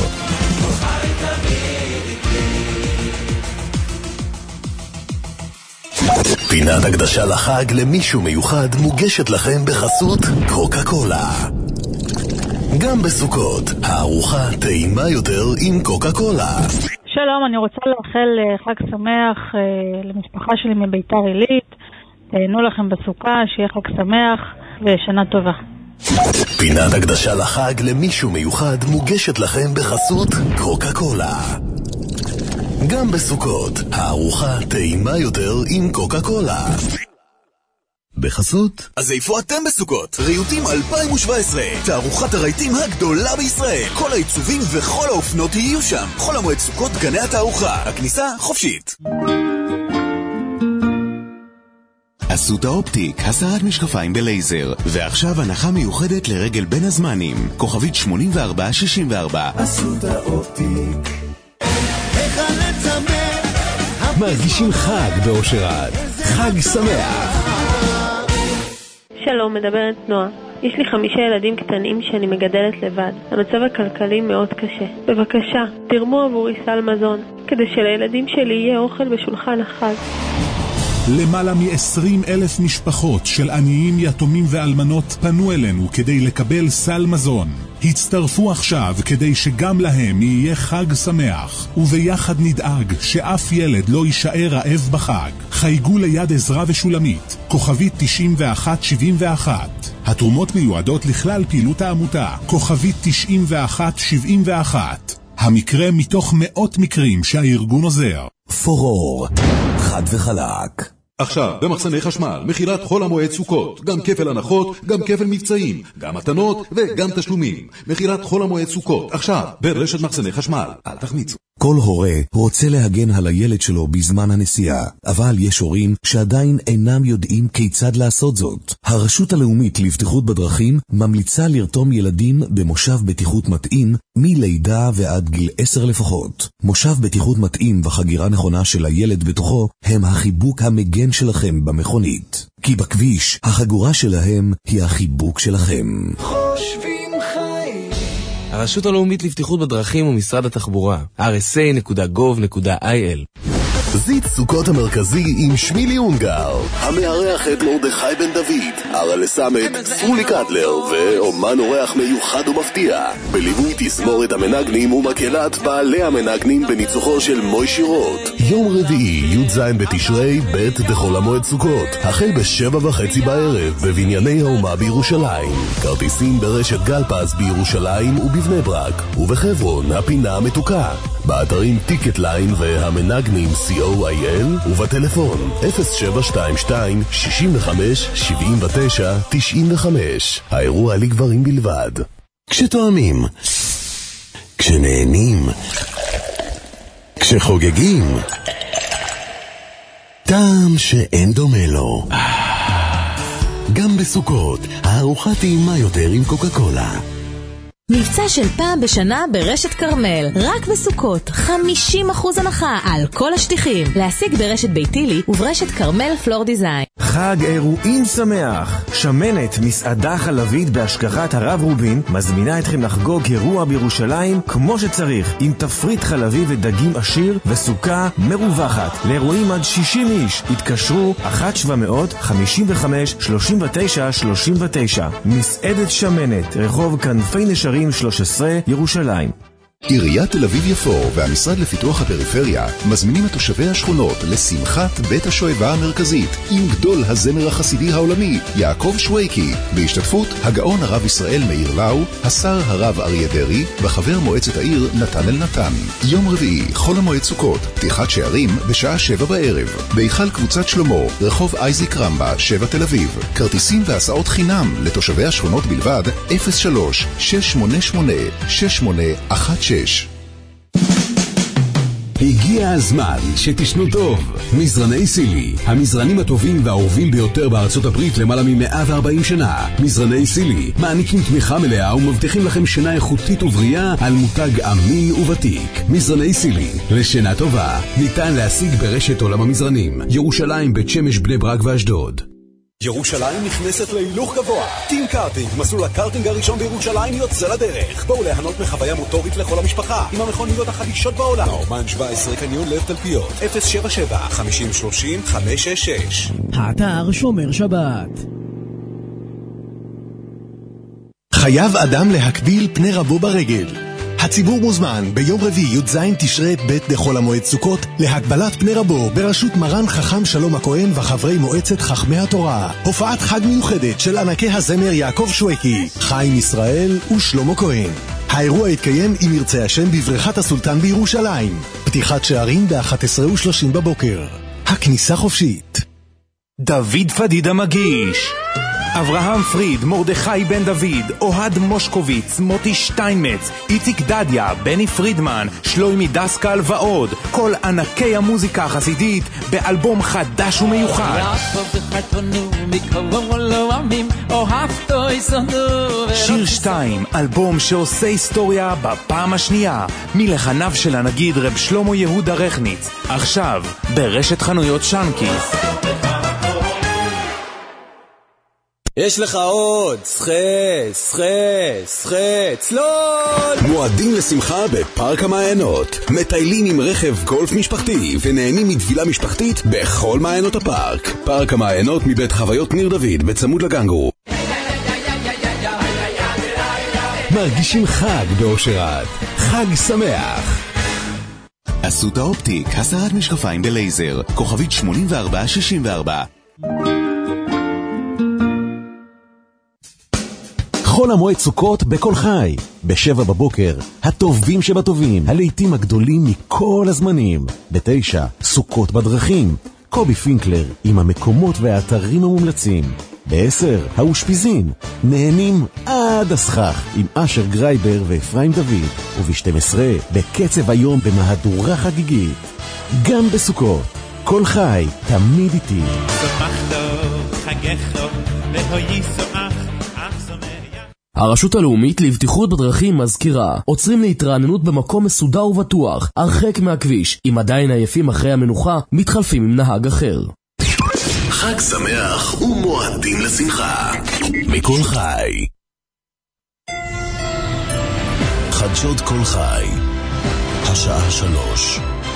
פינת הקדשה לחג למישהו מיוחד מוגשת לכם בחסות קוקה קולה. גם בסוכות, הארוחה טעימה יותר עם קוקה קולה. שלום, אני רוצה לאחל חג שמח למשפחה שלי מביתר עילית. תהנו לכם בסוכה, שיהיה חג שמח ושנה טובה. פינת הקדשה לחג למישהו מיוחד מוגשת לכם בחסות קוקה קולה. גם בסוכות, הארוחה טעימה יותר עם קוקה קולה. בחסות. אז איפה אתם בסוכות? ריהוטים אלפיים שבע עשרה, תערוכת הרהיטים הגדולה בישראל. כל העיצובים וכל האופנות יהיו שם. חול המועד סוכות, גני התערוכה. הכניסה חופשית. אסותא אופטיק, הסרת משקפיים בלייזר, ועכשיו הנחה מיוחדת לרגל בין הזמנים. כוכבית שמונים וארבע שישים וארבע. אסותא אופטיק. מרגישים חג באושרת. חג שמח. שלום, מדברת נועה. יש לי חמישה ילדים קטנים שאני מגדלת לבד. המצב הכלכלי מאוד קשה. בבקשה, תרמו עבורי סל מזון, כדי שלילדים שלי יהיה אוכל בשולחן החג. למעלה מ-עשרים אלף משפחות של עניים, יתומים ואלמנות פנו אלינו כדי לקבל סל מזון. הצטרפו עכשיו כדי שגם להם יהיה חג שמח, וביחד נדאג שאף ילד לא יישאר רעב בחג. חייגו ליד עזרה ושולמית, כוכבית תשעים ואחת שבעים ואחת. התרומות מיועדות לכלל פעילות העמותה, כוכבית תשעים ואחת שבעים ואחת. המקרה מתוך מאות מקרים שהארגון עוזר. פורור, חד וחלק. עכשיו, במחסני חשמל, מכירת חול המועד סוכות, גם כפל הנחות, גם כפל מבצעים, גם מתנות וגם תשלומים. מכירת חול המועד סוכות, עכשיו, ברשת מחסני חשמל. אל תחמיצו. כל הורה רוצה להגן על הילד שלו בזמן הנסיעה, אבל יש הורים שעדיין אינם יודעים כיצד לעשות זאת. הרשות הלאומית לבטיחות בדרכים ממליצה לרתום ילדים במושב בטיחות מתאים מלידה ועד גיל עשר לפחות. מושב בטיחות מתאים וחגירה נכונה של הילד בתוכו הם החיבוק המגן שלכם במכונית. כי בכביש החגורה שלהם היא החיבוק שלכם. חושבים חיים. הרשות הלאומית לבטיחות בדרכים ומשרד התחבורה אר אס איי נקודה גוב נקודה איי אל. זית סוכות המרכזי עם שמילי אונגר, המארח את מרדכי בן דוד, ארלה סמט, סרולי קדלר ואומן אורח מיוחד ומפתיע, בליווי תזמורת המנגנים ומקהלת בעלי המנגנים בניצוחו של מוישי רוט. יום רביעי י"ז בתשרי ב' בחול המועד סוכות, החל בשבע וחצי בערב בבנייני האומה בירושלים. כרטיסים ברשת גלפס בירושלים ובבני ברק, ובחברון הפינה המתוקה, באתרים טיקט ליין והמנגנים סי או איי אל, ובטלפון אפס שבע שתיים שתיים שש חמש שבע תשע תשע חמש. האירוע לגברים בלבד. כשתואמים, כשנהנים, כשחוגגים, טעם שאין דומה לו. גם בסוכות, הארוחה טעימה יותר עם קוקה קולה. מבצע של פעם בשנה ברשת קרמל, רק בסוכות, חמישים אחוז הנחה על כל השטיחים. להשיג ברשת ביתילי וברשת קרמל פלור דיזיין. חג אירועים שמח. שמנת מסעדה חלבית בהשגחת הרב רובין מזמינה אתכם לחגוג אירוע בירושלים כמו שצריך, עם תפריט חלבי ודגים עשיר וסוכה מרווחת. לאירועים עד שישים איש התקשרו אחת שבע מאות חמישים וחמש שלושים ותשע שלושים ותשע. מסעדת שמנת, רחוב כנפי נשרים שלוש עשרה, ירושלים. עיריית תל אביב-יפו והמשרד לפיתוח הפריפריה מזמינים את תושבי השכונות לשמחת בית השואבה המרכזית עם גדול הזמר החסידי העולמי יעקב שוויקי, בהשתתפות הגאון הרב ישראל מאיר לאו, השר הרב אריה דרי וחבר מועצת העיר נתן אל נתן. יום רביעי, חול המועד סוכות, פתיחת שערים בשעה שבע בערב, בהיכל קבוצת שלמה, רחוב אייזיק רמבה, שבע תל אביב. כרטיסים והסעות חינם לתושבי השכונות בלבד, אפס שלוש שש שמונה שמונה שש שמונה אחת שש. הגיע הזמן שתשנו טוב. מזרני סילי, המזרנים הטובים והאהובים ביותר בארצות הברית למעלה מ-מאה וארבעים שנה. מזרני סילי מעניקים תמיכה מלאה ומבטיחים לכם שינה איכותית ובריאה על מותג אמין וותיק. מזרני סילי, לשינה טובה, ניתן להשיג ברשת עולם המזרנים, ירושלים, בית שמש, בני ברק ואשדוד. ירושלים נכנסת להילוך גבוה. טים קארטינג, מסלול הקארטינג הראשון בירושלים יוצא לדרך. בואו ליהנות מחוויה מוטורית לכל המשפחה עם המכוניות החדישות בעולם. נורמן שבע עשרה קניון לב תלפיות, אפס שבע שבע חמישים שלושים חמש שש שש. האתר שומר שבת. חייב אדם להקביל פני רבו ברגל. הציבור מוזמן ביום רביעי י"ז תשרי ב' לחול המועד סוכות להגבלת פני רבו בראשות מרן חכם שלום הכהן וחברי מועצת חכמי התורה. הופעת חג מיוחדת של ענקי הזמר יעקב שוויקי, חיים ישראל ושלמה כהן. האירוע יתקיים אם ירצה השם בבריכת הסולטן בירושלים. פתיחת שערים ב-אחת עשרה ושלושים בבוקר. הכניסה חופשית. דוד פדידה מגיש אברהם פריד, מרדכי בן דוד, אוהד מושקוביץ, מוטי שטיינמץ, איציק דדיה, בני פרידמן, שלוימי דסקל ועוד. כל ענקי המוזיקה החסידית באלבום חדש ומיוחד. שיר שתיים, אלבום שעושה היסטוריה בפעם השנייה, מלחניו של הנגיד רב שלמה יהודה רכניץ, עכשיו ברשת חנויות שנקיס. יש לך עוד, שחה, שחה, שחה, צלול! מועדים לשמחה בפארק המעיינות. מטיילים עם רכב גולף משפחתי ונהנים מתבילה משפחתית בכל מעיינות הפארק. פארק המעיינות מבית חוויות ניר דוד בצמוד לגנגו. מרגישים חג באושרת. חג שמח. אסותא אופטיק, הסרת משקפיים בלייזר, כוכבית שמונים וארבע שישים וארבע. חול המועד סוכות בכל חי, בשבע בבוקר, הטובים שבטובים, הלעיתים הגדולים מכל הזמנים. בתשע, סוכות בדרכים, קובי פינקלר עם המקומות והאתרים המומלצים. בעשר, האושפיזין, נהנים עד הסכך עם אשר גרייבר ואפרים דוד. וב-שתים עשרה, בקצב היום במהדורה חגיגית. גם בסוכות, כל חי, תמיד איתי. שמחתו, חגכו, והויסו אח, אח זומר. הרשות הלאומית לבטיחות בדרכים מזכירה, עוצרים להתרעננות במקום מסודר ובטוח, הרחק מהכביש. אם עדיין עייפים אחרי המנוחה, מתחלפים עם נהג אחר. חג שמח ומועדים לשמחה מכל חי. חדשות כל חי, השעה שלוש.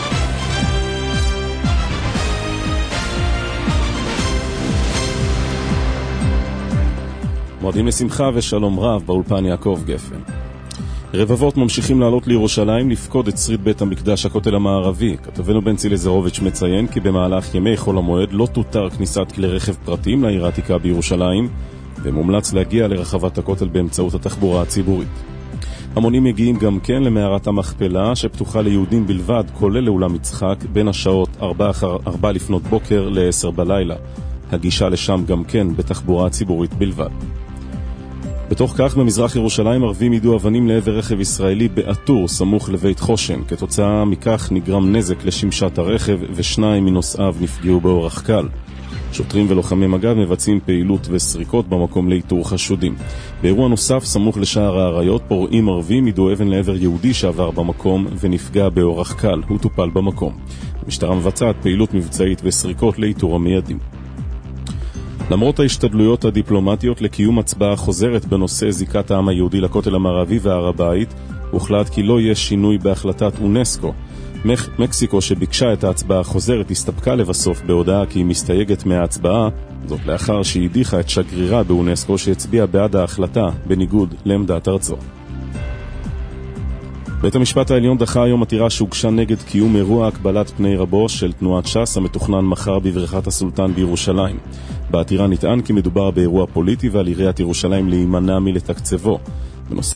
מועדים לשמחה ושלום רב, באולפן יעקב גפן. רבבות ממשיכים לעלות לירושלים לפקוד את שריד בית המקדש הכותל המערבי. כתבנו בנצי לזרוביץ' מציין כי במהלך ימי חול המועד לא תותר כניסת כלי רכב פרטיים לעיר העתיקה בירושלים, ומומלץ להגיע לרחבת הכותל באמצעות התחבורה הציבורית. המונים מגיעים גם כן למערת המכפלה שפתוחה ליהודים בלבד, כולל לאולם יצחק, בין השעות ארבע לפנות בוקר ל-עשר בלילה. הגישה לשם גם כן בתחבורה ציבורית בלבד. בתוך כך, במזרח ירושלים ערבים יידו אבנים לעבר רכב ישראלי באתור סמוך לבית חושן. כתוצאה מכך נגרם נזק לשמשת הרכב ושניים מנוסעיו נפגעו באורח קל. שוטרים ולוחמי מג"ב מבצעים פעילות וסריקות במקום לאיתור חשודים. באירוע נוסף סמוך לשער האריות פורעים ערבים יידו אבן לעבר יהודי שעבר במקום ונפגע באורח קל. הוא טופל במקום. המשטרה מבצעת פעילות מבצעית וסריקות לאיתור המיידים. למרות ההשתדלויות הדיפלומטיות לקיום הצבעה חוזרת בנושא זיקת העם היהודי לכותל המערבי והר הבית, הוחלט כי לא יהיה שינוי בהחלטת אונסקו. מקסיקו שביקשה את ההצבעה החוזרת הסתפקה לבסוף בהודעה כי היא מסתייגת מההצבעה, זאת לאחר שהיא הדיחה את שגרירה באונסקו שהצביעה בעד ההחלטה בניגוד לעמדת ארצו. בית המשפט העליון דחה היום עתירה שהוגשה נגד קיום אירוע הקבלת פני רבו של תנועת ש"ס המתוכנן מחר בבריכת הסולטן בירושלים. בעתירה נטען כי מדובר באירוע פוליטי ועל עיריית ירושלים להימנע מלתקצבו. בנושא